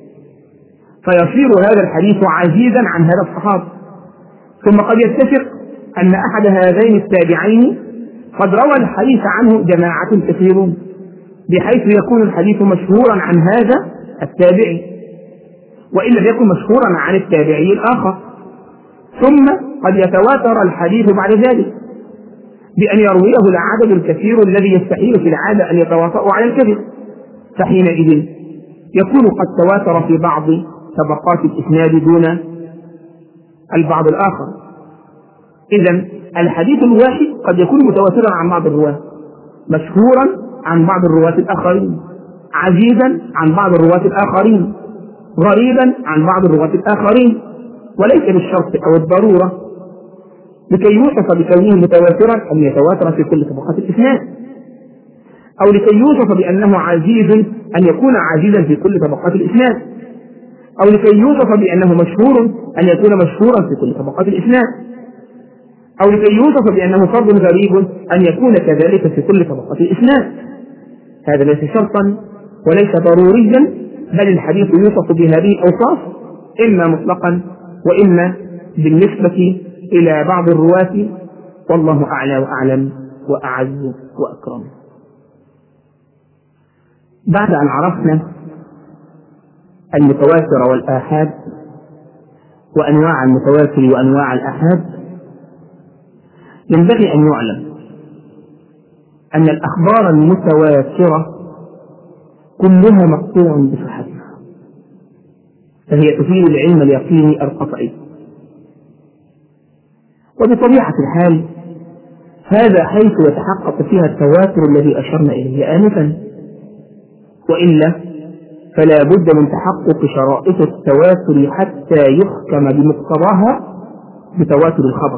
فيصير هذا الحديث عزيزا عن هذا الصحابي. ثم قد يتفق أن أحد هذين التابعين قد روى الحديث عنه جماعة كثيرون، بحيث يكون الحديث مشهورا عن هذا التابعي وإن لم يكن مشهورا عن التابعي الآخر. ثم قد يتواتر الحديث بعد ذلك بأن يرويه العدد الكثير الذي يستحيل في العادة أن يتواطؤ على الكذب، فحينئذ يكون قد تواتر في بعض طبقات الإسناد دون البعض الآخر. إذن الحديث الواحد قد يكون متواترا عن بعض الرواة، مشهورا عن بعض الرواة الآخرين، عزيزا عن بعض الرواة الآخرين، غريبا عن بعض الرواة الآخرين، وليس بالشرط أو الضرورة لكي يوصف بكونه متواترا أن يتواتر في كل طبقات الإسناد، أو لكي يوصف بأنه عزيز أن يكون عزيزا في كل طبقات الإسناد، أو لكي يوصف بأنه مشهور أن يكون مشهورا في كل طبقات الإسناد، أو لكي يوصف بأنه فرد غريب أن يكون كذلك في كل طبقات الإسناد. هذا ليس شرطا وليس ضروريا، بل الحديث يوصف بهذه الأوصاف إما مطلقا وإما بالنسبة إلى بعض الرواة، والله أعلى وأعلم وأعز وأكرم. بعد أن عرفنا المتواتر والآحاد وأنواع المتواتر وأنواع الآحاد، ينبغي أن يعلم أن الأخبار المتواترة كلها مقطوع بصحتها، فهي تفيد العلم اليقيني القطعي. وبطبيعة الحال هذا حيث يتحقق فيها التواتر الذي أشرنا إليه آنفا، وإلا فلا بد من تحقق شرائط التواتر حتى يحكم بمقتضاها بتواتر الخبر،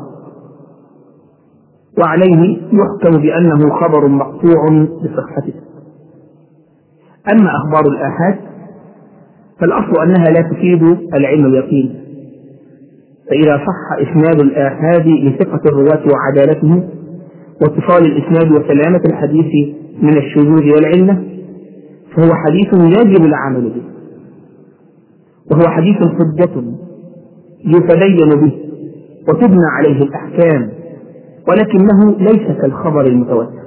وعليه يحكم بأنه خبر مقطوع بصحته. أما أخبار الآحاد فالأصل أنها لا تفيد العلم اليقين، فإذا صح إسناد الآحاد لثقة الرواة وعدالته واتصال الإسناد وسلامة الحديث من الشذوذ والعلة فهو حديث يجب العمل به، وهو حديث حجة يتدين به وتبنى عليه الأحكام، ولكنه ليس كالخبر المتواتر.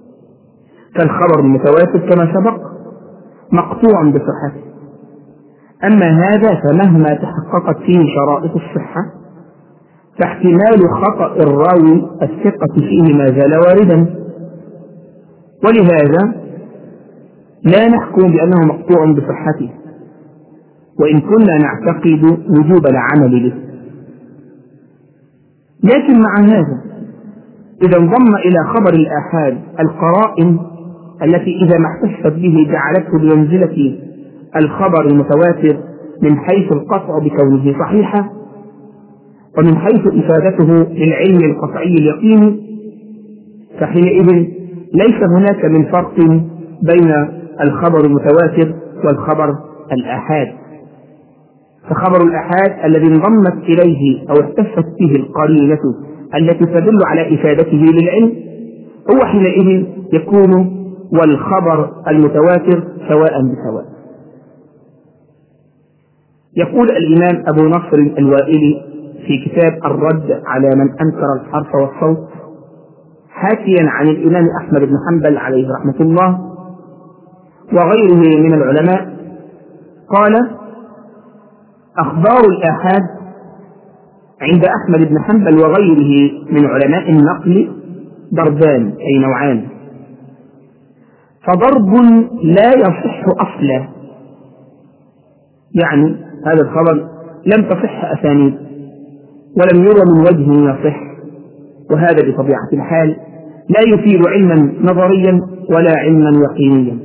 فالخبر المتواتر كما سبق مقطوع بصحته، أما هذا فمهما تحققت فيه شرائط الصحة فاحتمال خطأ الراوي الثقة فيه ما زال واردا، ولهذا لا نحكم بأنه مقطوع بصحته وإن كنا نعتقد وجوب العمل به. لكن مع هذا إذا انضم إلى خبر الآحاد القرائن التي إذا ما احتفت به جعلته بمنزلة الخبر المتواتر من حيث القطع بكونه صحيحا، ومن حيث إفادته للعلم القطعي اليقيني، فحينئذ ليس هناك من فرق بين الخبر المتواتر والخبر الآحاد. فخبر الآحاد الذي انضمت إليه أو احتفت به القرينة التي تدل على إفادته للعلم هو حينئذ يكون والخبر المتواتر سواء بسواء. يقول الإمام أبو نصر الوائلي في كتاب الرد على من أنكر الحرف والصوت حاكيا عن الإمام أحمد بن حنبل عليه رحمة الله وغيره من العلماء قال: أخبار الآحاد عند أحمد بن حنبل وغيره من علماء النقل ضربان أي نوعان، فضرب لا يصح أصلا، يعني هذا الخبر لم تصح أسانيد ولم يروى من وجه يصح، وهذا بطبيعة الحال لا يفيد علما نظريا ولا علما يقينيا.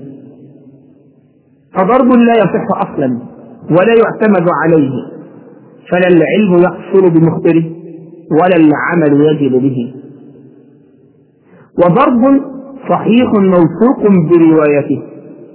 فضرب لا يصح أصلا ولا يعتمد عليه، فلا العلم يحصل بمخبره ولا العمل يجب به. وضرب صحيح موثوق بروايته،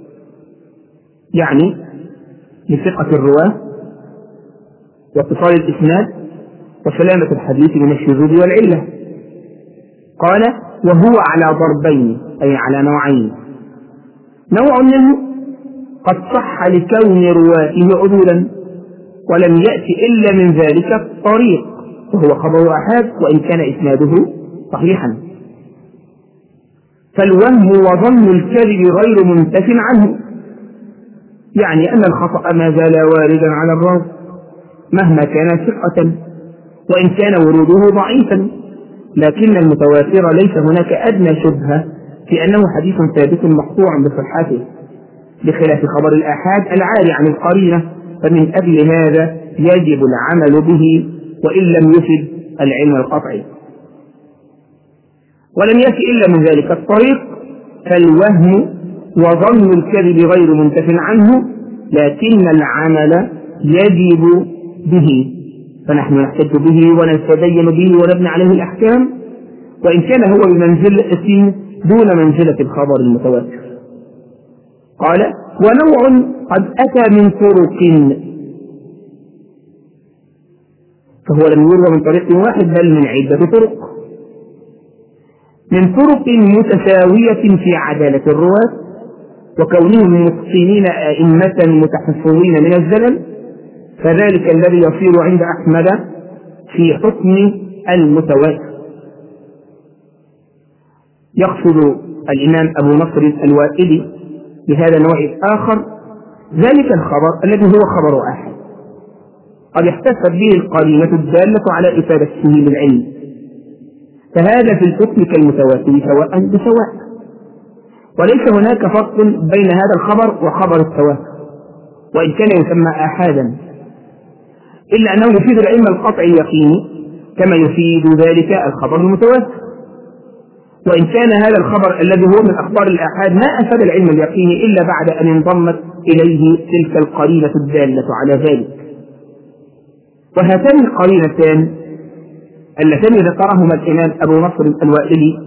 يعني لثقة الرواة واتصال الإسناد وسلامة الحديث من الشذوذ والعلة. قال: وهو على ضربين أي على نوعين: نوع منه قد صح لكون رواته عدولا ولم يأتي إلا من ذلك الطريق، وهو خبر أحاد وإن كان إسناده صحيحا، فالوهم وظن الكذب غير منتف عنه، يعني أن الخطأ ما زال واردا على الراوي مهما كان ثقة وإن كان وروده ضعيفا، لكن المتواتر ليس هناك أدنى شبهة في أنه حديث ثابت مقطوع بصحته، بخلاف خبر الآحاد العاري عن القرينة، فمن أجل هذا يجب العمل به وإن لم يفد العلم القطعي. ولم يأتي إلا من ذلك الطريق، فالوهم وظن الكذب غير منتف عنه، لكن العمل يجب به، فنحن نحتج به ونتدين به ونبني عليه الأحكام، وإن كان هو بمنزلة دون منزلة الخبر المتواتر. قال: ونوع قد أتى من طرق، فهو لم يروى من طريق واحد بل من عدة طرق، من طرق متساوية في عدالة الرواة وكونهم متقنين أئمة متحفظين من الزلل، فذلك الذي يصير عند أحمد في حكم المتواتر. يقصد الإمام أبو نصر الوائلي بهذا النوع الآخر ذلك الخبر الذي هو خبر آحاد قد احتفت به القرينة الدالة على إفادته للعلم، فهذا في الحكم كالمتواتر سواء بسواء، وليس هناك فرق بين هذا الخبر وخبر التواتر وإن كان يسمى آحادا، إلا أنه يفيد العلم القطعي اليقيني كما يفيد ذلك الخبر المتواتر، وإن كان هذا الخبر الذي هو من أخبار الآحاد ما أفاد العلم اليقيني إلا بعد أن انضمت إليه تلك القرينة الدالة على ذلك. وهاتان القرينتان اللتان ذكرهما الإمام أبو نصر الوائلي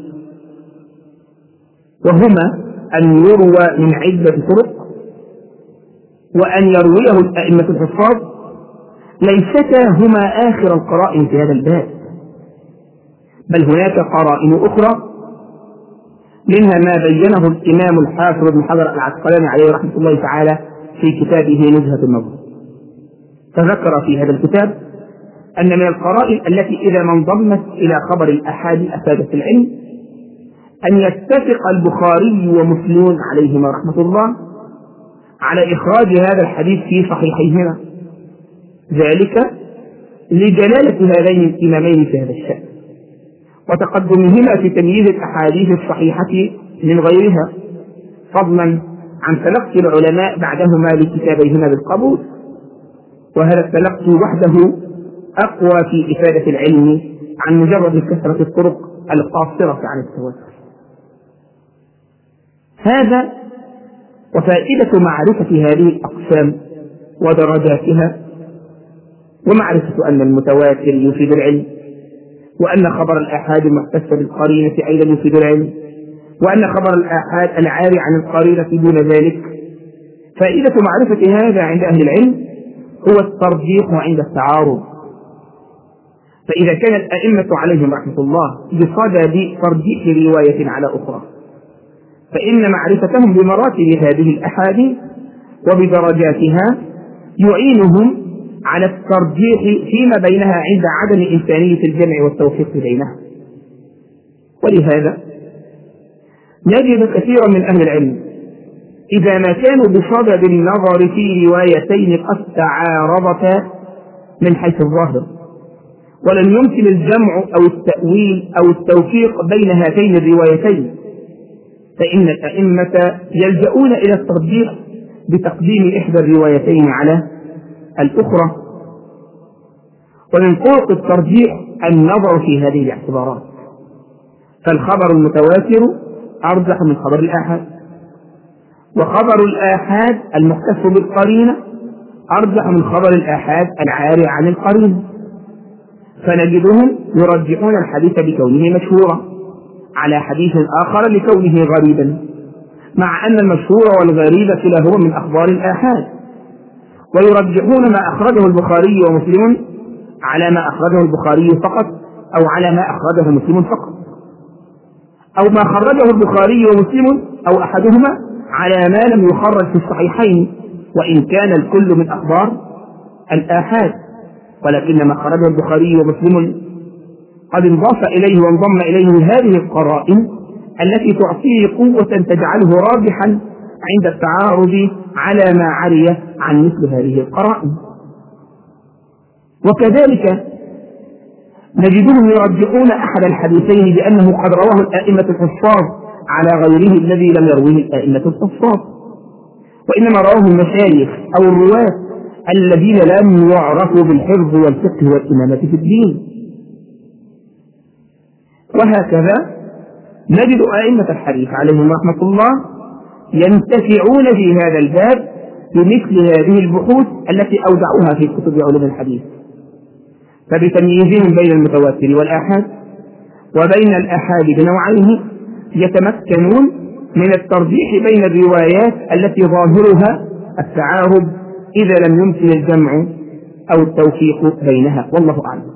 وهما أن يروى من عدة طرق وأن يرويه الأئمة الحفاظ ليستا هما آخر القرائن في هذا الباب، بل هناك قرائن أخرى، منها ما بينه الإمام الحافظ بن حجر العسقلاني عليه رحمة الله تعالى في كتابه نزهة النظر، فذكر في هذا الكتاب أن من القرائن التي إذا ما انضمت إلى خبر الآحاد أفادت العلم أن يتفق البخاري ومسلم عليهما رحمة الله على إخراج هذا الحديث في صحيحيهما، ذلك لجلالة هذين الإمامين في هذا الشأن وتقدمهما في تمييز الأحاديث الصحيحة من غيرها، فضلا عن تلقي العلماء بعدهما لكتابيهما بالقبول، وهذا التلقي وحده أقوى في إفادة العلم عن مجرد كثرة الطرق القاصرة عن التواتر. هذا وفائدة معرفة هذه الأقسام ودرجاتها، ومعرفة أن المتواتر يفيد العلم، وأن خبر الآحاد المختص بالقرينة أيضا يفيد العلم، وأن خبر الآحاد العاري عن القرينة دون ذلك. فائدة معرفة هذا عند أهل العلم هو الترجيح عند التعارض. فإذا كان الأئمة عليهم رحمة الله بصدد ترجيح رواية على أخرى، فإن معرفتهم بمراتب هذه الأحاديث وبدرجاتها يعينهم على الترجيح فيما بينها عند عدم إمكانية الجمع والتوفيق بينها. ولهذا نجد كثيرا من أهل العلم إذا ما كانوا بصدد النظر في روايتين قد تعارضتا من حيث الظاهر ولم يمكن الجمع أو التأويل أو التوفيق بين هاتين الروايتين، فإن الأئمة يلجؤون إلى الترجيح بتقديم إحدى الروايتين على الأخرى. ومن طرق الترجيح النظر في هذه الاعتبارات، فالخبر المتواتر أرجح من خبر الآحاد، وخبر الآحاد المختص بالقرينة أرجح من خبر الآحاد العاري عن القرينة، فنجدهم يرجحون الحديث بكونه مشهورا على حديث آخر لكونه غريبا، مع أن المشهور والغريب كلاهما من أخبار الآحاد، ويرجحون ما أخرجه البخاري ومسلم على ما أخرجه البخاري فقط أو على ما أخرجه مسلم فقط، أو ما خرجه البخاري ومسلم أو أحدهما على ما لم يخرج في الصحيحين وإن كان الكل من أخبار الآحاد، ولكن ما خرجه البخاري ومسلم قد انضاف إليه وانضم إليه هذه القرائن التي تعطيه قوة تجعله راجحا عند التعارض على ما عري عن مثل هذه القرائن. وكذلك نجدهم يرجحون أحد الحديثين بأنه قد رواه الآئمة الحفاظ على غيره الذي لم يروه الآئمة الحفاظ، وإنما رواه المشايخ أو الرواة الذين لم يعرفوا بالحفظ والفقه والإمامة في الدين. وهكذا نجد أئمة الحديث عليهم رحمة الله ينتفعون في هذا الباب بمثل هذه البحوث التي أودعوها في كتب علوم الحديث، فبتمييزهم بين المتواتر والآحاد وبين الآحاد بنوعيه يتمكنون من الترجيح بين الروايات التي ظاهرها التعارض إذا لم يمكن الجمع أو التوفيق بينها، والله أعلم.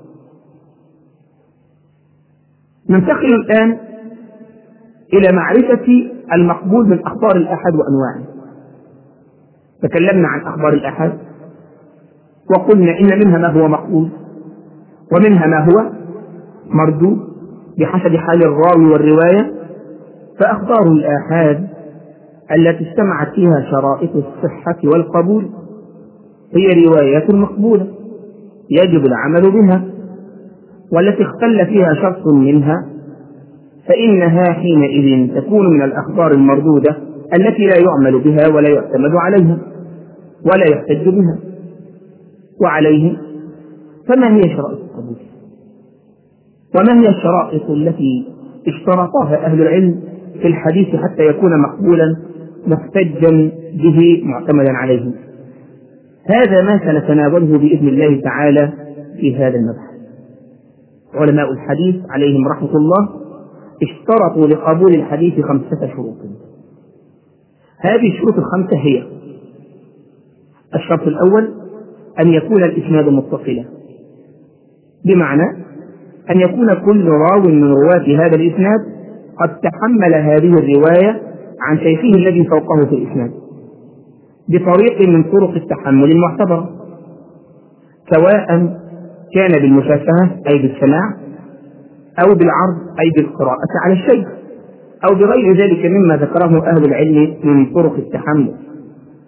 ننتقل الآن إلى معرفة المقبول من أخبار الآحاد وأنواعه. تكلمنا عن أخبار الآحاد وقلنا إن منها ما هو مقبول ومنها ما هو مردود بحسب حال الراوي والرواية. فأخبار الآحاد التي اجتمعت فيها شرائط الصحة والقبول هي روايات مقبولة يجب العمل بها، والتي اختل فيها شرط منها فإنها حينئذ تكون من الأخبار المردودة التي لا يعمل بها ولا يعتمد عليها ولا يحتج بها. وعليه فما هي شرائط القبول؟ وما هي الشرائط التي اشترطها أهل العلم في الحديث حتى يكون مقبولا محتجا به معتمدا عليه؟ هذا ما سنتناوله بإذن الله تعالى في هذا المبحث. علماء الحديث عليهم رحمة الله اشترطوا لقبول الحديث خمسة شروط. هذه الشروط الخمسة هي: الشرط الأول أن يكون الإسناد متصلا، بمعنى أن يكون كل راو من رواة هذا الإسناد قد تحمل هذه الرواية عن شيخه الذي فوقه في الإسناد بطريق من طرق التحمل المعتبرة، سواء كان بالمشافهة أي بالسماع أو بالعرض أي بالقراءة على الشيخ أو بغير ذلك مما ذكره أهل العلم من طرق التحمل.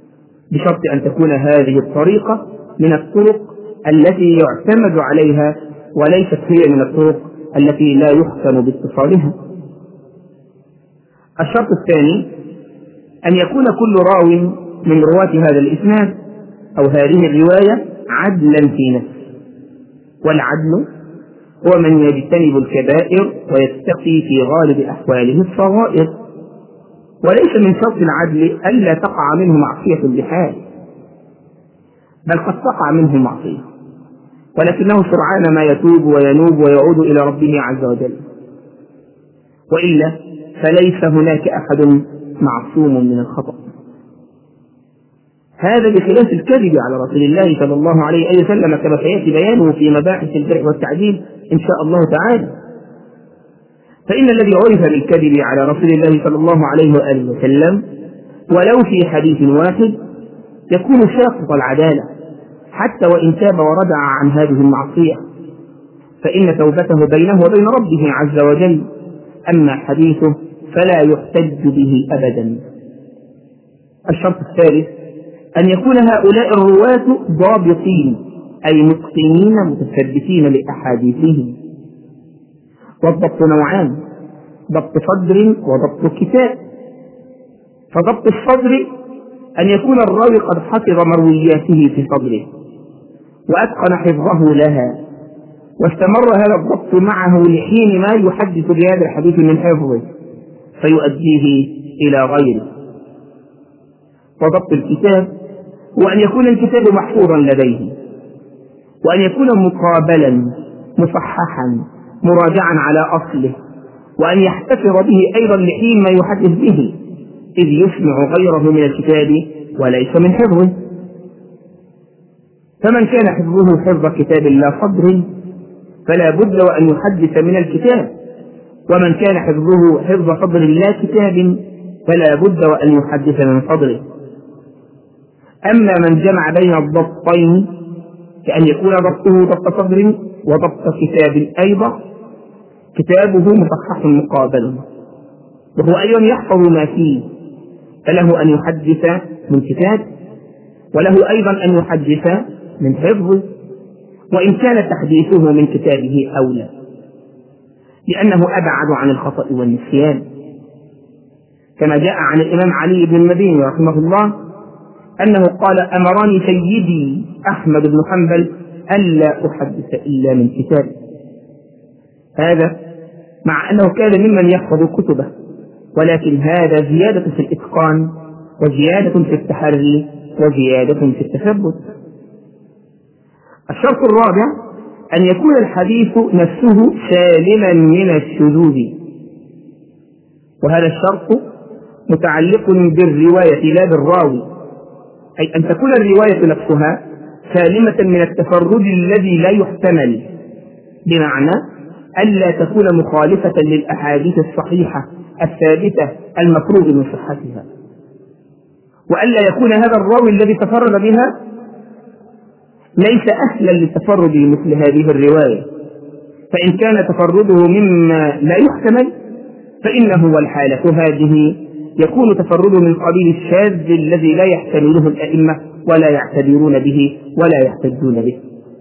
بشرط أن تكون هذه الطريقة من الطرق التي يعتمد عليها وليست هي من الطرق التي لا يحكم باتصالها. الشرط الثاني أن يكون كل راو من رواة هذا الإسناد أو هذه الرواية عدلا في نفسه، والعدل هو من يجتنب الكبائر ويتقي في غالب أحواله الصغائر، وليس من شرط العدل ألا تقع منه معصية بحال، بل قد تقع منه معصية ولكنه سرعان ما يتوب وينوب ويعود إلى ربه عز وجل، وإلا فليس هناك أحد معصوم من الخطأ. هذا بخلاف الكذب على رسول الله صلى الله عليه وسلم كما سيأتي بيانه في مباحث الجرح والتعديل إن شاء الله تعالى. فإن الذي عرف بالكذب على رسول الله صلى الله عليه وآله وسلم ولو في حديث واحد يكون شاقط العدالة حتى وإن تاب وردع عن هذه المعصية، فإن توبته بينه وبين ربه عز وجل، أما حديثه فلا يحتج به أبدا. الشرط الثالث أن يكون هؤلاء الرواة ضابطين أي متقنين متثبتين لأحاديثهم. والضبط نوعان: ضبط صدر وضبط كتاب. فضبط الصدر أن يكون الراوي قد حفظ مروياته في صدره وأتقن حفظه لها، واستمر هذا الضبط معه لحين ما يحدث بهذا الحديث من حفظه فيؤديه إلى غيره. وضبط الكتاب هو أن يكون الكتاب محفوظا لديه، وأن يكون مقابلا مصححا مراجعا على أصله، وأن يحتفظ به أيضا لحين ما يحدث به، إذ يسمع غيره من الكتاب وليس من حفظه. فمن كان حفظه حفظ كتاب لا صدر فلا بد وأن يحدث من الكتاب، ومن كان حفظه حفظ صدر لا كتاب فلا بد وأن يحدث من صدره. أما من جمع بين الضبطين كأن يكون ضبطه ضبط صدر وضبط كتاب أيضا، كتابه مصحح مقابل وهو أيضا يحفظ ما فيه، فله أن يحدث من كتاب وله أيضا أن يحدث من حفظه، وإن كان تحديثه من كتابه أولى، لأنه أبعد عن الخطأ والنسيان، كما جاء عن الإمام علي بن المديني رحمه الله أنه قال: أمرني سيدي أحمد بن حنبل ألا أحدث إلا من كتاب. هذا مع أنه كان ممن يحفظ كتبه، ولكن هذا زيادة في الإتقان وزيادة في التحري وزيادة في التثبت. الشرط الرابع أن يكون الحديث نفسه سالما من الشذوذ، وهذا الشرط متعلق بالرواية لا بالراوي، أي أن تكون الرواية نفسها سالمة من التفرد الذي لا يحتمل، بمعنى ألا تكون مخالفة للأحاديث الصحيحة الثابتة المفروض من صحتها، وألا يكون هذا الراوي الذي تفرد بها ليس أهلا للتفرد مثل هذه الرواية، فإن كان تفرده مما لا يحتمل فإنه والحالة هذه يكون تفرده من قبيل الشاذ الذي لا يحتمله الأئمة ولا يعتبرون به ولا يحتجون به.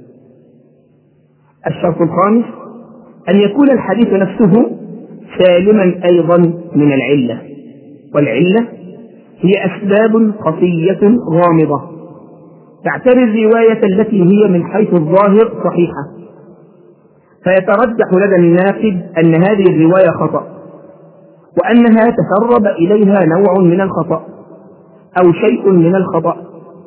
الشرط الخامس أن يكون الحديث نفسه سالما أيضا من العلة، والعلة هي أسباب خفية غامضة تعتري الرواية التي هي من حيث الظاهر صحيحة، فيترجح لدى الناقد أن هذه الرواية خطأ، وأنها تسرب إليها نوع من الخطأ أو شيء من الخطأ،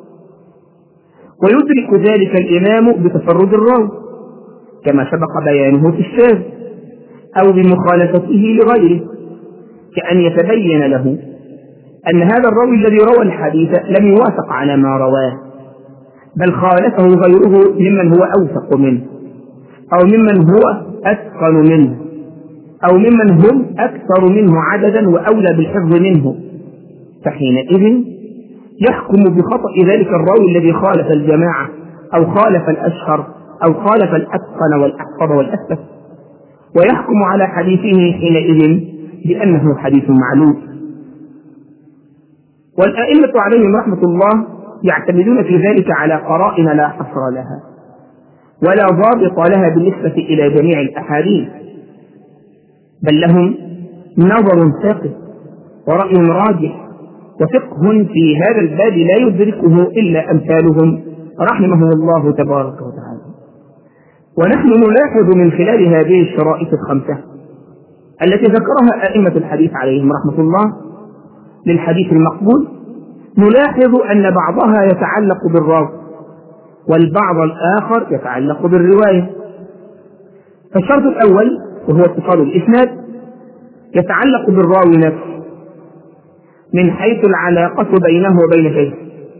ويدرك ذلك الإمام بتفرد الراوي كما سبق بيانه في الشاذ أو بمخالفته لغيره، كأن يتبين له أن هذا الراوي الذي روى الحديث لم يوافق على ما رواه، بل خالفه غيره ممن هو أوثق منه أو ممن هو أتقن منه أو ممن هم أكثر منه عددا وأولى بالحفظ منه، فحينئذ يحكم بخطأ ذلك الراوي الذي خالف الجماعة أو خالف الأشهر أو خالف الأتقن والأحفظ والأثبت، ويحكم على حديثه حينئذ بأنه حديث معلول. والأئمة عليهم رحمة الله يعتمدون في ذلك على قرائن لا حصر لها ولا ضابط لها بالنسبة إلى جميع الأحاديث، بل لهم نظر ثاقب ورأي راجح وفقه في هذا الباب لا يدركه إلا أمثالهم رحمهم الله تبارك وتعالى. ونحن نلاحظ من خلال هذه الشرائط الخمسة التي ذكرها أئمة الحديث عليهم رحمة الله للحديث المقبول، نلاحظ أن بعضها يتعلق بالراوي والبعض الآخر يتعلق بالرواية. فالشرط الأول وهو اتصال الإسناد يتعلق بالراوي نفسه من حيث العلاقة بينه وبين شيخه،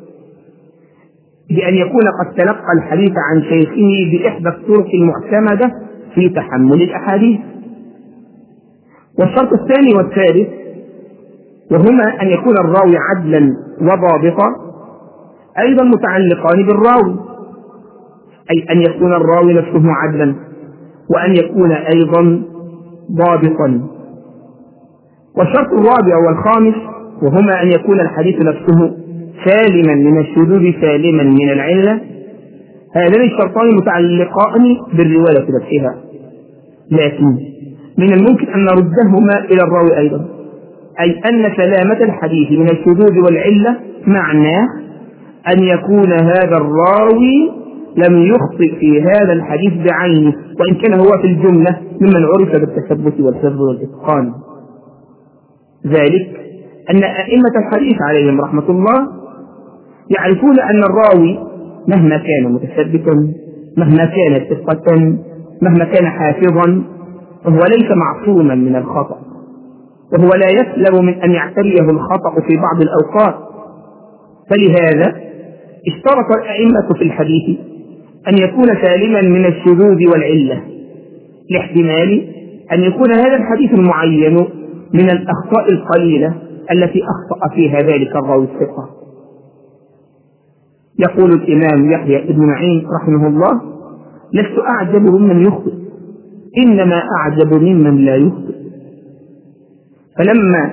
بأن يكون قد تلقى الحديث عن شيخه بإحدى الطرق المعتمدة في تحمل الأحاديث. والشرط الثاني والثالث وهما أن يكون الراوي عدلا وضابطا أيضا متعلقان بالراوي، أي أن يكون الراوي نفسه عدلا وأن يكون أيضا ضابطا. والشرط الرابع والخامس وهما أن يكون الحديث نفسه سالما من الشذوذ سالما من العلة. هذان الشرطان متعلقان بالرواية نفسها، لكن من الممكن أن نردهما إلى الراوي أيضا، أي أن سلامة الحديث من الشذوذ والعلة معناه أن يكون هذا الراوي لم يخطئ في هذا الحديث بعينه، وإن كان هو في الجملة ممن عرف بالتثبت والحفظ والإتقان. ذلك أن أئمة الحديث عليهم رحمة الله يعرفون أن الراوي مهما كان متثبتا مهما كان ثقة مهما كان حافظا فهو ليس معصوما من الخطأ، وهو لا يسلم من أن يعتريه الخطأ في بعض الأوقات. فلهذا اشترط الأئمة في الحديث أن يكون سالما من الشذوذ والعلة، لاحتمال أن يكون هذا الحديث المعين من الأخطاء القليلة التي أخطأ فيها ذلك الراوي الثقة. يقول الإمام يحيى بن معين رحمه الله: لست أعجب ممن يخطئ، إنما أعجب ممن لا يخطئ. فلما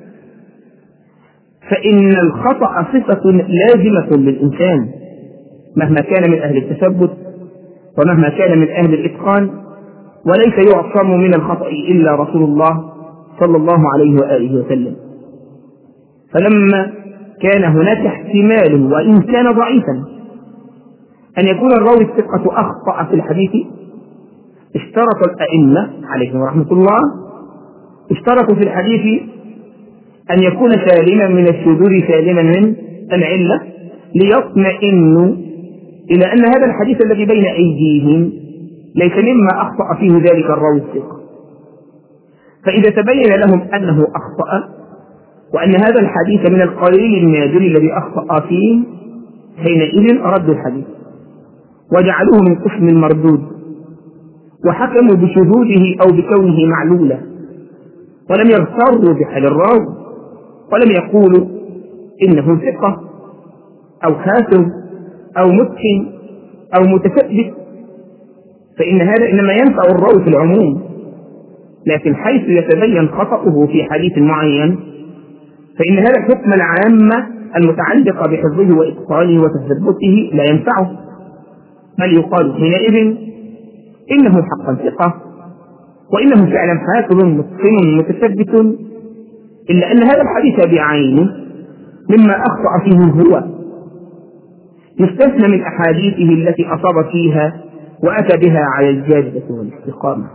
فإن الخطأ صفة لازمة للإنسان مهما كان من أهل التثبت ومهما كان من أهل الإتقان، وليس يعصم من الخطأ إلا رسول الله صلى الله عليه وآله وسلم. فلما كان هناك احتمال وإن كان ضعيفا أن يكون الراوي الثقة أخطأ في الحديث، اشترط الأئمة عليهم رحمة الله اشترطوا في الحديث أن يكون سالما من الشذوذ سالما من العلة، ليطمئنوا إلى أن هذا الحديث الذي بين أيديهم ليس مما أخطأ فيه ذلك الراوي الثقة. فإذا تبين لهم أنه أخطأ وأن هذا الحديث من القليل النادر الذي أخطأ فيه، حينئذ ردوا الحديث وجعلوه من قسم المردود، وحكموا بشذوذه أو بكونه معلولا، ولم يغتروا بحال الراوي، ولم يقولوا إنه ثقة أو حافظ أو متقن أو متثبت، فإن هذا إنما ينفع الراوي في العموم. لكن حيث يتبين خطأه في حديث معين فإن هذا الحكم العام المتعلق بحفظه وإتقانه وتثبته لا ينفعه، بل يقال حينئذ إنه حقا ثقة وإنه فعلا حافظ متقن متثبت، إلا أن هذا الحديث بعينه مما أخطأ فيه هو يستثنى من أحاديثه التي أصاب فيها وأتى بها على الجادة والاستقامة.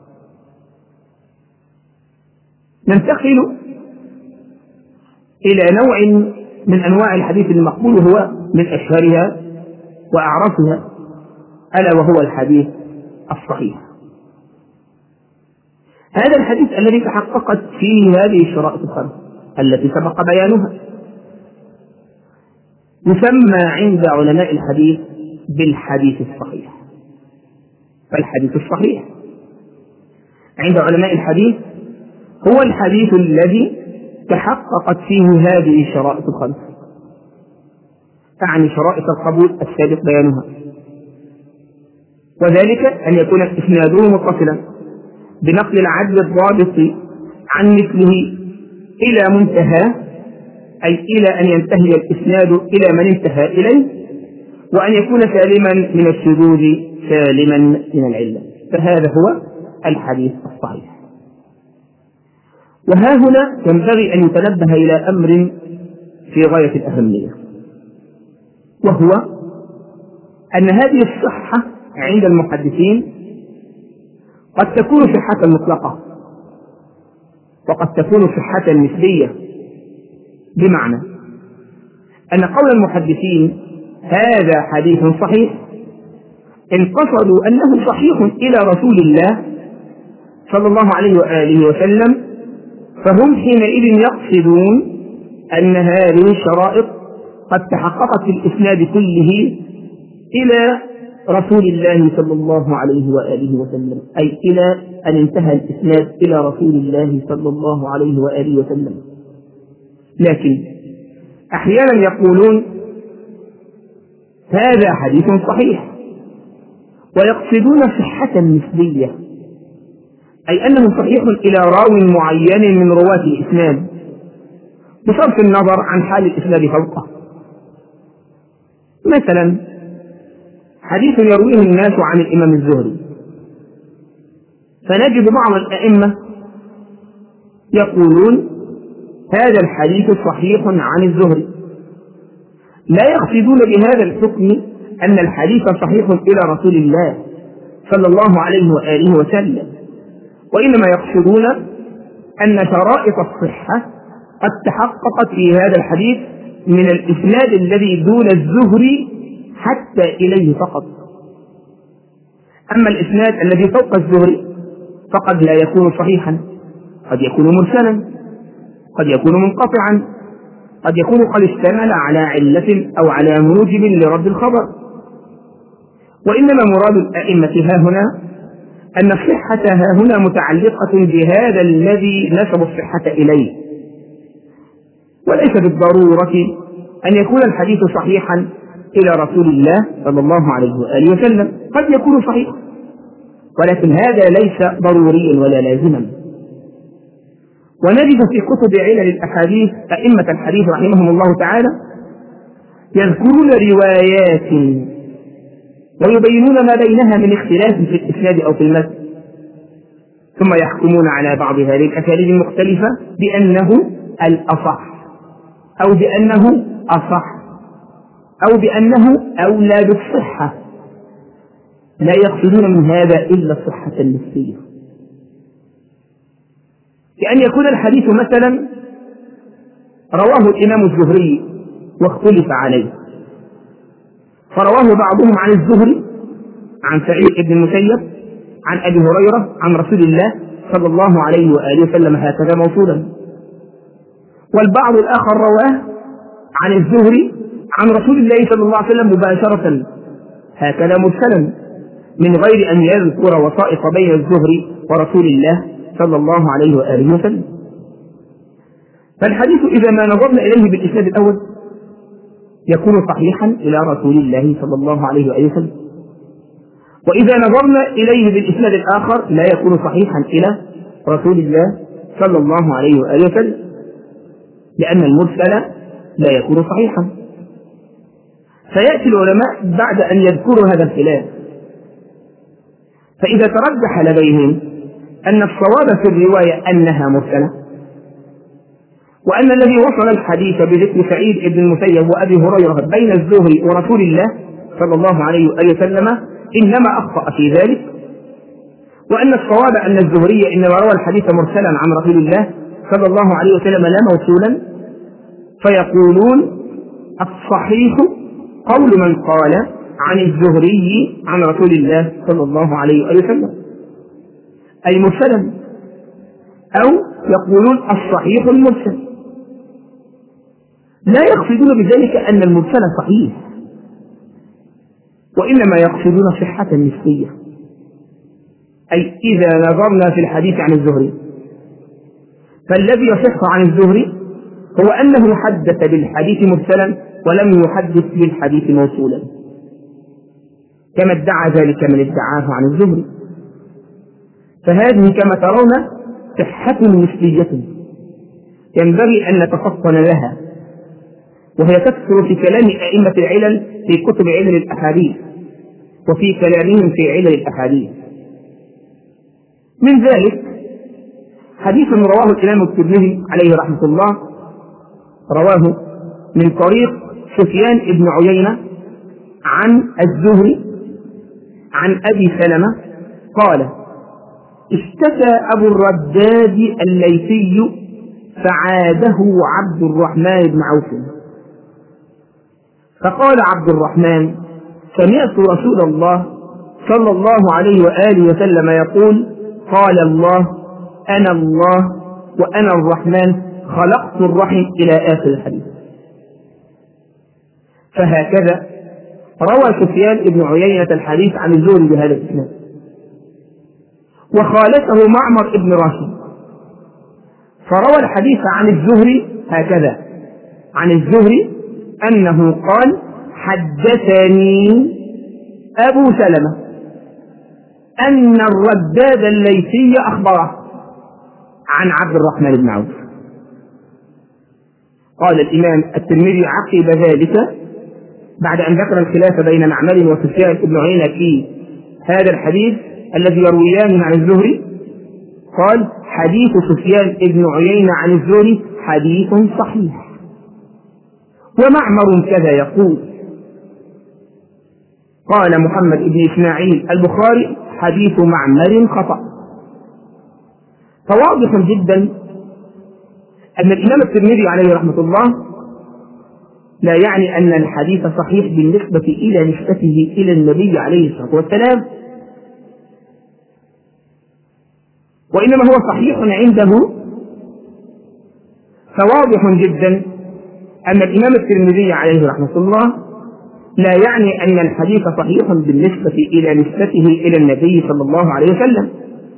ننتقل إلى نوع من أنواع الحديث المقبول هو من أشهرها وأعرفها، ألا وهو الحديث الصحيح. هذا الحديث الذي تحققت فيه هذه الشرائط الخمس التي سبق بيانها يسمى عند علماء الحديث بالحديث الصحيح. فالحديث الصحيح عند علماء الحديث هو الحديث الذي تحققت فيه هذه الشرائط الخمس، تعني شرائط القبول السابق بيانها، وذلك أن يكون إسناده متصلا بنقل العدل الضابط عن مثله إلى منتهى أي إلى أن ينتهي الإسناد إلى من انتهى إليه، وأن يكون سالما من الشذوذ سالما من العلة. فهذا هو الحديث الصحيح. وها هنا ينبغي أن يتنبه إلى أمر في غاية الأهمية، وهو أن هذه الصحة عند المحدثين قد تكون صحة مطلقة وقد تكون صحة نسبية، بمعنى أن قول المحدثين هذا حديث صحيح إن قصدوا أنه صحيح إلى رسول الله صلى الله عليه وآله وسلم، فهم حينئذ يقصدون أن هذه الشرائط قد تحققت في الإسناد كله إلى رسول الله صلى الله عليه وآله وسلم، أي إلى أن انتهى الإسناد إلى رسول الله صلى الله عليه وآله وسلم. لكن أحيانا يقولون هذا حديث صحيح ويقصدون صحة نسبية، أي أنه صحيح إلى راو معين من رواة الإسناد بصرف النظر عن حال الإسناد فوقه. مثلا حديث يرويه الناس عن الإمام الزهري، فنجد بعض الأئمة يقولون هذا الحديث صحيح عن الزهري، لا يقصدون بهذا الحكم أن الحديث صحيح إلى رسول الله صلى الله عليه وآله وسلم، وإنما يقصدون أن شرائط الصحة قد تحققت في هذا الحديث من الإسناد الذي دون الزهري حتى إليه فقط. أما الإسناد الذي فوق الزهري فقد لا يكون صحيحا، قد يكون مرسلا، قد يكون منقطعا، قد يكون قد اشتمل على علة أو على موجب لرد الخبر. وإنما مراد الأئمة ها هنا أن الصحة ها هنا متعلقة بهذا الذي نسب الصحة إليه، وليس بالضرورة أن يكون الحديث صحيحا إلى رسول الله صلى الله عليه وآله وسلم، قد يكون صحيح، ولكن هذا ليس ضروريا ولا لازما. ونجد في كتب علل الأحاديث أئمة الحديث رحمهم الله تعالى يذكرون روايات ويبينون ما بينها من اختلاف في الإسناد أو في المتن، ثم يحكمون على بعض هذه الأساليب المختلفة بأنه الأصح أو بأنه أصح أو بأنه أولى بالصحة، لا يقصدون من هذا إلا الصحة النسبية، كأن يكون الحديث مثلا رواه الإمام الزهري واختلف عليه، فرواه بعضهم عن الزهري عن سعيد بن المسيب عن أبي هريرة عن رسول الله صلى الله عليه وآله وسلم هكذا موصولا، والبعض الآخر رواه عن الزهري عن رسول الله صلى الله عليه وسلم مباشرة هكذا مرسلا من غير أن يذكر وسائط بين الزهري ورسول الله صلى الله عليه وآله وسلم. فالحديث إذا ما نظرنا إليه بالإسناد الأول يكون صحيحا إلى رسول الله صلى الله عليه وآله وسلم، وإذا نظرنا إليه بالإسناد الآخر لا يكون صحيحا إلى رسول الله صلى الله عليه وآله وسلم، لأن المرسل لا يكون صحيحا. فيأتي العلماء بعد أن يذكروا هذا الخلاف، فإذا ترجح لديهم أن الصواب في الرواية أنها مرسلة، وأن الذي وصل الحديث بذكر سعيد بن المسيب وأبي هريرة بين الزهري ورسول الله صلى الله عليه وآله وسلم إنما أخطأ في ذلك، وأن الصواب أن الزهري إنما روى الحديث مرسلا عن رسول الله صلى الله عليه وسلم لا موصولا، فيقولون الصحيح قول من قال عن الزهري عن رسول الله صلى الله عليه وآله وسلم أي مرسلا، أو يقولون الصحيح المرسل، لا يقصدون بذلك أن المرسل صحيح، وإنما يقصدون صحة نسبية، أي إذا نظرنا في الحديث عن الزهري فالذي يصح عن الزهري هو أنه حدث بالحديث مرسلا ولم يحدث بالحديث موصولا، كما ادعى ذلك من ادعاه عن الزهري. فهذه كما ترون صحة نسبية ينبغي أن نتفطن لها وهي تكثر في كلام أئمة العلل في كتب علل الأحاديث وفي كلامهم في علل الأحاديث. من ذلك حديث رواه الإمام الترمذي عليه رحمة الله، رواه من طريق سفيان بن عيينة عن الزهري عن أبي سلمة قال: اشتكى أبو الرداد الليثي فعاده عبد الرحمن بن عوف، فقال عبد الرحمن: سمعت رسول الله صلى الله عليه وآله وسلم يقول: قال الله: أنا الله وأنا الرحمن خلقت الرحم إلى آخر الحديث. فهكذا روى سفيان بن عيينة الحديث عن الزهري بهذا الإسناد. وخالفه معمر بن راشد فروى الحديث عن الزهري هكذا عن الزهري أنه قال: حدثني أبو سلمة أن الرداد الليثي أخبره عن عبد الرحمن بن عوف. قال الإمام الترمذي عقب ذلك بعد أن ذكر الخلاف بين معمر وسفيان بن عيينة في هذا الحديث الذي يرويان عن الزهري، قال: حديث سفيان بن عيينة عن الزهري حديث صحيح. ومعمر كذا يقول. قال محمد بن إسماعيل البخاري: حديث معمر خطأ. فواضح جدا أن الإمام الترمذي عليه رحمة الله لا يعني أن الحديث صحيح بالنسبة إلى نسبته إلى النبي عليه الصلاة والسلام، وإنما هو صحيح عنده. فواضح جدا أن الإمام الترمذي عليه رحمة الله لا يعني أن الحديث صحيح بالنسبة إلى نسبته إلى النبي صلى الله عليه وسلم،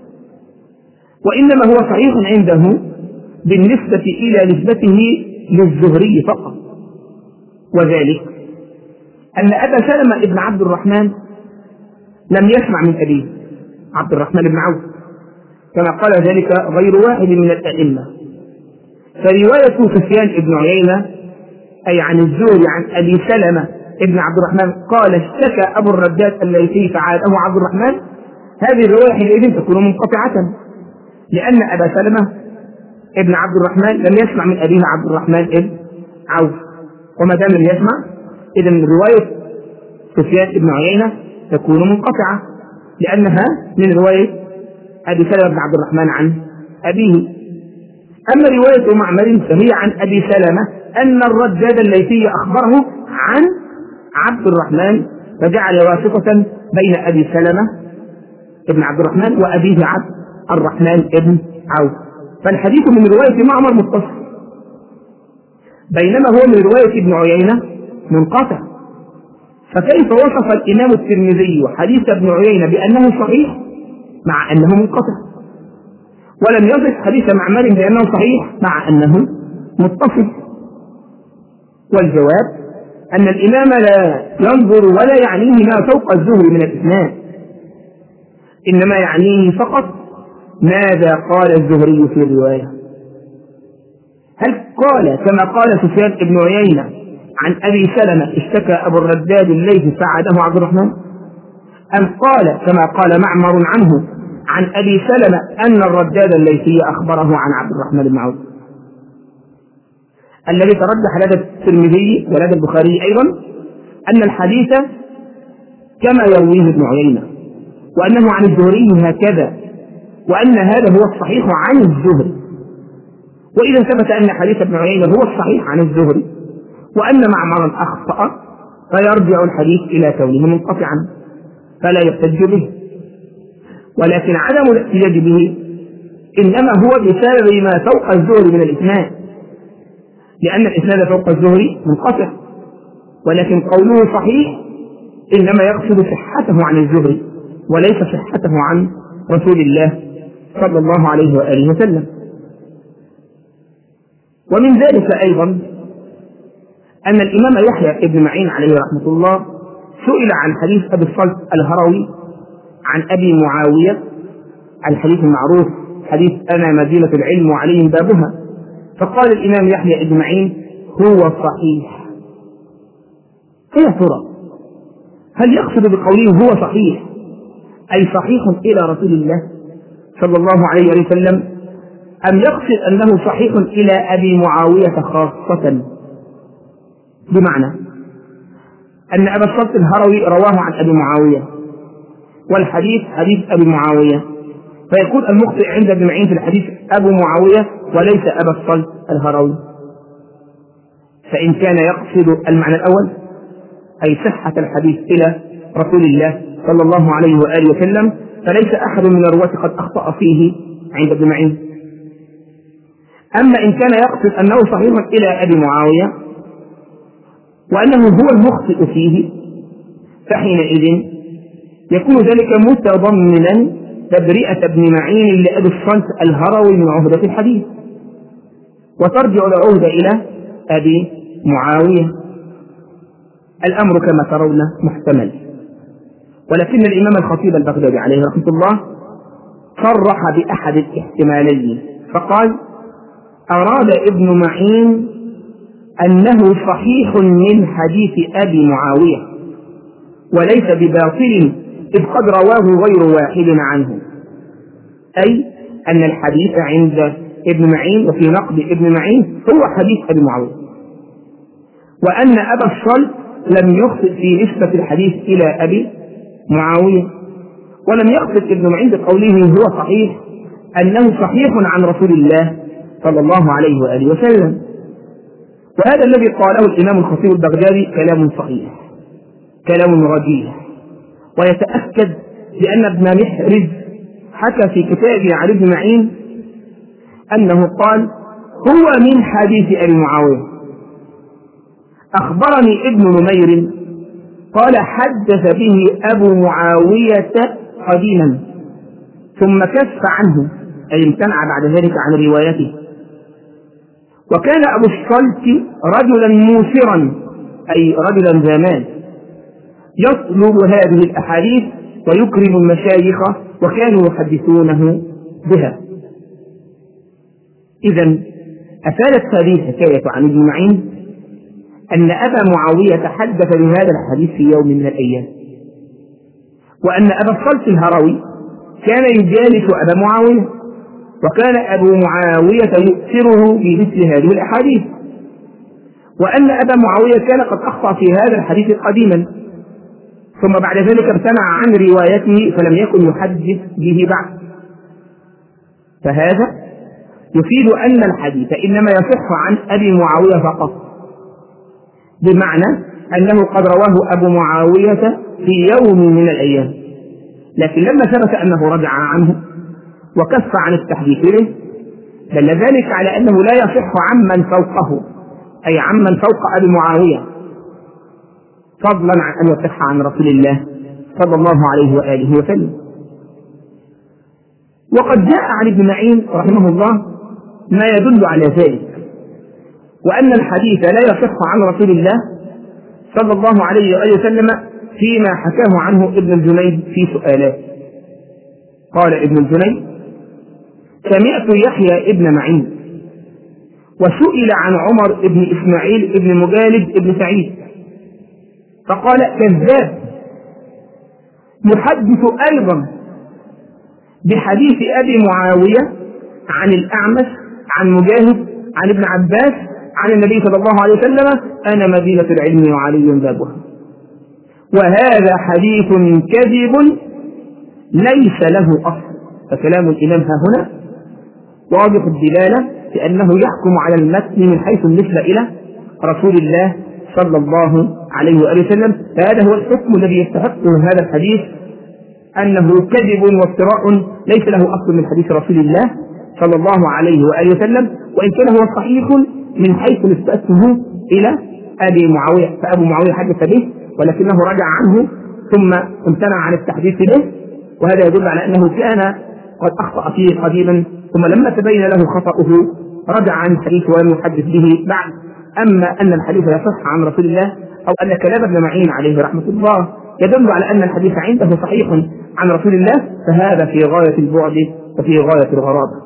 وإنما هو صحيح عنده بالنسبة إلى نسبته للزهري فقط. وذلك أن أبا سلمة ابن عبد الرحمن لم يسمع من أبيه عبد الرحمن بن عوف كما قال ذلك غير واحد من الأئمة. فرواية سفيان بن عيينة أي عن الزهري عن أبي سلمة ابن عبد الرحمن قال: اشتكى أبو الرداد الليثي فعاده عبد الرحمن، هذه الرواية حينئذ تكون منقطعة، لأن أبا سلمة ابن عبد الرحمن لم يسمع من أبيه عبد الرحمن ابن عوف، وما دام لم يسمع إذن رواية سفيان بن عيينة تكون منقطعة لأنها من رواية أبي سلمة بن عبد الرحمن عن أبيه. أما رواية معمر فهي عن أبي سلمة أن الرداد الليثي أخبره عن عبد الرحمن، فجعل واسطة بين أبي سلمة ابن عبد الرحمن وأبيه عبد الرحمن ابن عوف. فالحديث من رواية معمر متصل، بينما هو من رواية ابن عيينة منقطع. فكيف وصف الإمام الترمذي حديث ابن عيينة بأنه صحيح مع أنه منقطع، ولم يصف حديث معمر بأنه صحيح مع أنه متصل؟ والجواب أن الإمام لا ينظر ولا يعنيه ما فوق الزهري من الإسناد، إنما يعنيه فقط ماذا قال الزهري في الرواية. هل قال كما قال سفيان بن عيينة عن أبي سلمة اشتكى أبو الرداد الليثي فعاده عبد الرحمن، أم قال كما قال معمر عنه عن أبي سلمة أن الرداد الليثي أخبره عن عبد الرحمن بن عوف؟ الذي ترجح لدى الترمذي ولدى البخاري أيضا أن الحديث كما يرويه ابن عيينة، وأنه عن الزهري هكذا، وأن هذا هو الصحيح عن الزهري. وإذا ثبت أن حديث ابن عيينة هو الصحيح عن الزهري وأن معمرا أخطأ فيرجع الحديث إلى كونه منقطعا فلا يحتج به، ولكن عدم الاحتجاج به إنما هو بسبب ما فوق الزهري من الإسناد، لأن الإسناد فوق الزهري منقطع، ولكن قوله صحيح إنما يقصد صحته عن الزهري وليس صحته عن رسول الله صلى الله عليه وآله وسلم. ومن ذلك أيضا أن الإمام يحيى بن معين عليه رحمة الله سئل عن حديث أبي الصلت الهروي عن أبي معاوية، الحديث المعروف حديث أنا مدينة العلم وعليهم بابها، فقال الإمام يحيى بن معين: هو صحيح إيه يا ترى؟ هل يقصد بقوله هو صحيح أي صحيح إلى رسول الله صلى الله عليه وسلم، أم يقصد أنه صحيح إلى أبي معاوية خاصة؟ بمعنى أن أبا الصلت الهروي رواه عن أبي معاوية والحديث حديث أبي معاوية، فيكون المخطئ عند ابن معين في الحديث أبو معاوية وليس أبا الصلت الهروي. فإن كان يقصد المعنى الأول أي صحة الحديث إلى رسول الله صلى الله عليه وآله وسلم فليس أحد من الرواة قد أخطأ فيه عند ابن معين. أما إن كان يقصد أنه صحيح إلى أبي معاوية وأنه هو المخطئ فيه فحينئذ يكون ذلك متضمنا تبرئة ابن معين لأبي الصلت الهروي من عهدة الحديث، وترجع العهدة إلى أبي معاوية. الأمر كما ترون محتمل، ولكن الإمام الخطيب البغدادي عليه رحمة الله صرح بأحد الاحتمالين فقال: أراد ابن معين أنه صحيح من حديث أبي معاوية وليس بباطل إذ قد رواه غير واحد عنه، أي أن الحديث عند ابن معين وفي نقد ابن معين هو حديث أبي معاوية، وأن أبا الصلت لم يخطئ في نسبة الحديث إلى أبي معاوية، ولم يقصد ابن معين بقوله هو صحيح أنه صحيح عن رسول الله صلى الله عليه وآله وسلم. وهذا الذي قاله الإمام الخطيب البغدادي كلام صحيح، كلام رجيح، ويتأكد بأن ابن محرز حكى في كتابه عن ابن معين أنه قال: هو من حديث أبي معاوية. أخبرني ابن نمير قال: حدث به أبو معاوية قديما ثم كف عنه، أي امتنع بعد ذلك عن روايته. وكان أبو الصلت رجلا موسرا، أي رجلا ذا مال، يطلب هذه الأحاديث ويكرم المشايخ وكانوا يحدثونه بها. إذن أفادت هذه الحكاية عن ابن معين أن أبا معاوية حدث بهذا الحديث في يوم من الأيام، وأن أبا الصلت الهروي كان يجالس أبا معاوية، وكان أبو معاوية يؤثره بمثل هذه الأحاديث، وأن أبا معاوية كان قد أخطأ في هذا الحديث قديما ثم بعد ذلك امتنع عن روايته فلم يكن يحدث به بعد. فهذا يفيد أن الحديث إنما يصح عن أبي معاوية فقط، بمعنى أنه قد رواه أبو معاوية في يوم من الأيام، لكن لما ثبت أنه رجع عنه وكف عن التحديث به دل ذلك على أنه لا يصح عمن فوقه، أي عمن فوق أبي معاوية، فضلا عن أن يصح عن رسول الله صلى الله عليه وآله وسلم. وقد جاء عن ابن معين رحمه الله ما يدل على ذلك، وأن الحديث لا يصح عن رسول الله صلى الله عليه وآله وسلم فيما حكاه عنه ابن الجنيد في سؤالات. قال ابن الجنيد: سمعت يحيى ابن معين وسئل عن عمر ابن إسماعيل ابن مجالد ابن سعيد فقال: كذاب، يحدث أيضا بحديث أبي معاوية عن الأعمش عن مجاهد عن ابن عباس عن النبي صلى الله عليه وسلم: أنا مدينة العلم وعلي بابها. وهذا حديث كذب ليس له أصل. فكلام الإمام ها هنا واضح الدلالة لأنه يحكم على المتن من حيث النسبة إلى رسول الله صلى الله عليه وآله وسلم، فهذا هو الحكم الذي يستحقه هذا الحديث، أنه كذب وافتراء ليس له أصل من حديث رسول الله صلى الله عليه وآله وسلم، وإن كان هو صحيح من حيث نسبته إلى أبي معاوية، فأبو معاوية حدث به ولكنه رجع عنه ثم امتنع عن التحديث به، وهذا يدل على أنه كان قد أخطأ فيه قديما ثم لما تبين له خطأه رجع عن الحديث ولم يحدث به بعد. أما أن الحديث يصح عن رسول الله أو أن كلام ابن معين عليه رحمة الله يدل على أن الحديث عنده صحيح عن رسول الله، فهذا في غاية البعد وفي غاية الغرابة.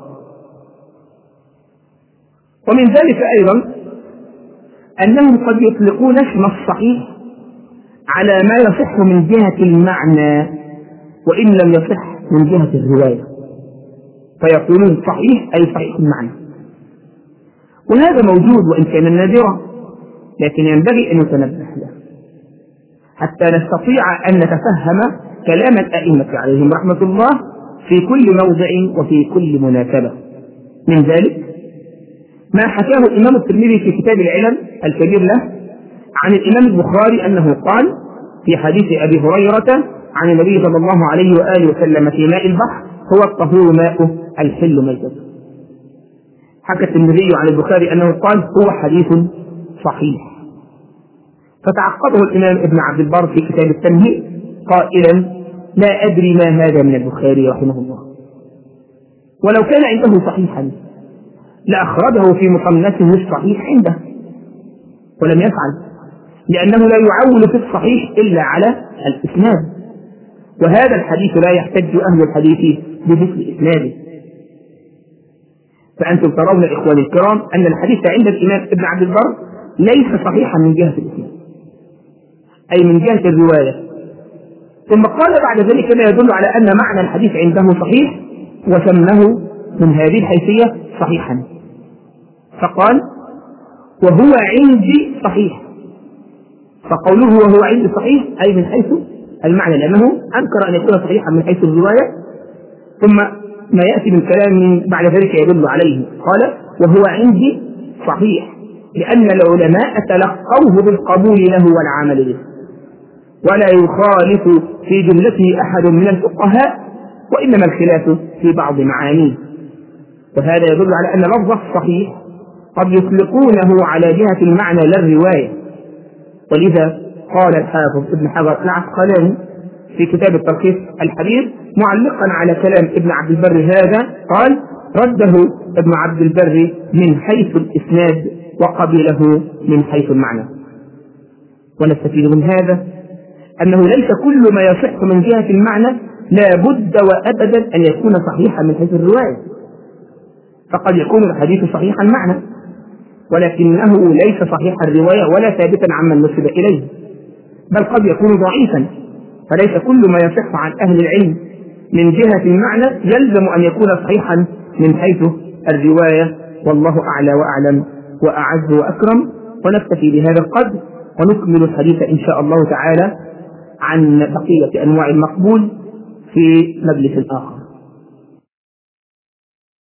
ومن ذلك أيضا أنهم قد يطلقون اسم الصحيح على ما يصح من جهة المعنى وإن لم يصح من جهة الرواية، فيقولون صحيح أي صحيح المعنى. وهذا موجود وإن كان نادرا، لكن ينبغي أن نتنبه له حتى نستطيع أن نتفهم كلام الأئمة عليهم رحمة الله في كل موضع وفي كل مناسبة. من ذلك ما حكاه الإمام الترمذي في كتاب العلل الكبير له عن الإمام البخاري أنه قال في حديث أبي هريرة عن النبي صلى الله عليه وآله وسلم في ماء البحر هو الطهور ماؤه الحل ميتته. حكى الترمذي عن البخاري أنه قال هو حديث صحيح، فتعقبه الإمام ابن عبد البر في كتاب التمهيد قائلا لا أدري ما هذا من البخاري رحمه الله، ولو كان عنده صحيحا لأخرجه في مصنفه الصحيح عنده، ولم يفعل لأنه لا يعول في الصحيح إلا على الإسناد، وهذا الحديث لا يحتج أهل الحديث بمثل إسناده. فأنتم ترون إخواني الكرام أن الحديث عند الإمام ابن عبد البر ليس صحيحا من جهة الإسناد أي من جهة الرواية. ثم قال بعد ذلك ما يدل على أن معنى الحديث عنده صحيح وسماه من هذه الحيثية صحيحا، فقال وهو عندي صحيح، فقوله وهو عندي صحيح أي من حيث المعنى، لأنه أنكر أن يكون صحيحا من حيث الرواية، ثم ما يأتي من كلام بعد ذلك يدل عليه. قال وهو عندي صحيح لأن العلماء تلقوه بالقبول له والعمل به، ولا يخالف في جملته أحد من الفقهاء، وإنما الخلاف في بعض معانيه. وهذا يدل على أن لفظ الصحيح قد يطلقونه على جهة المعنى لا الرواية. ولذا قال الحافظ ابن حجر العسقلاني في كتاب التلخيص الحبير معلقا على كلام ابن عبد البر هذا قال رده ابن عبد البر من حيث الإسناد وقبله من حيث المعنى. ونستفيد من هذا أنه ليس كل ما يصح من جهة المعنى لا بد وأبدا أن يكون صحيحا من حيث الرواية، فقد يكون الحديث صحيحا معنى ولكنه ليس صحيح الرواية ولا ثابتا عمن نسب إليه، بل قد يكون ضعيفا. فليس كل ما يصح عن أهل العلم من جهة المعنى يلزم أن يكون صحيحا من حيث الرواية. والله أعلى وأعلم وأعز وأكرم. ونكتفي بهذا القدر ونكمل الحديث إن شاء الله تعالى عن بقية أنواع المقبول في مجلس آخر.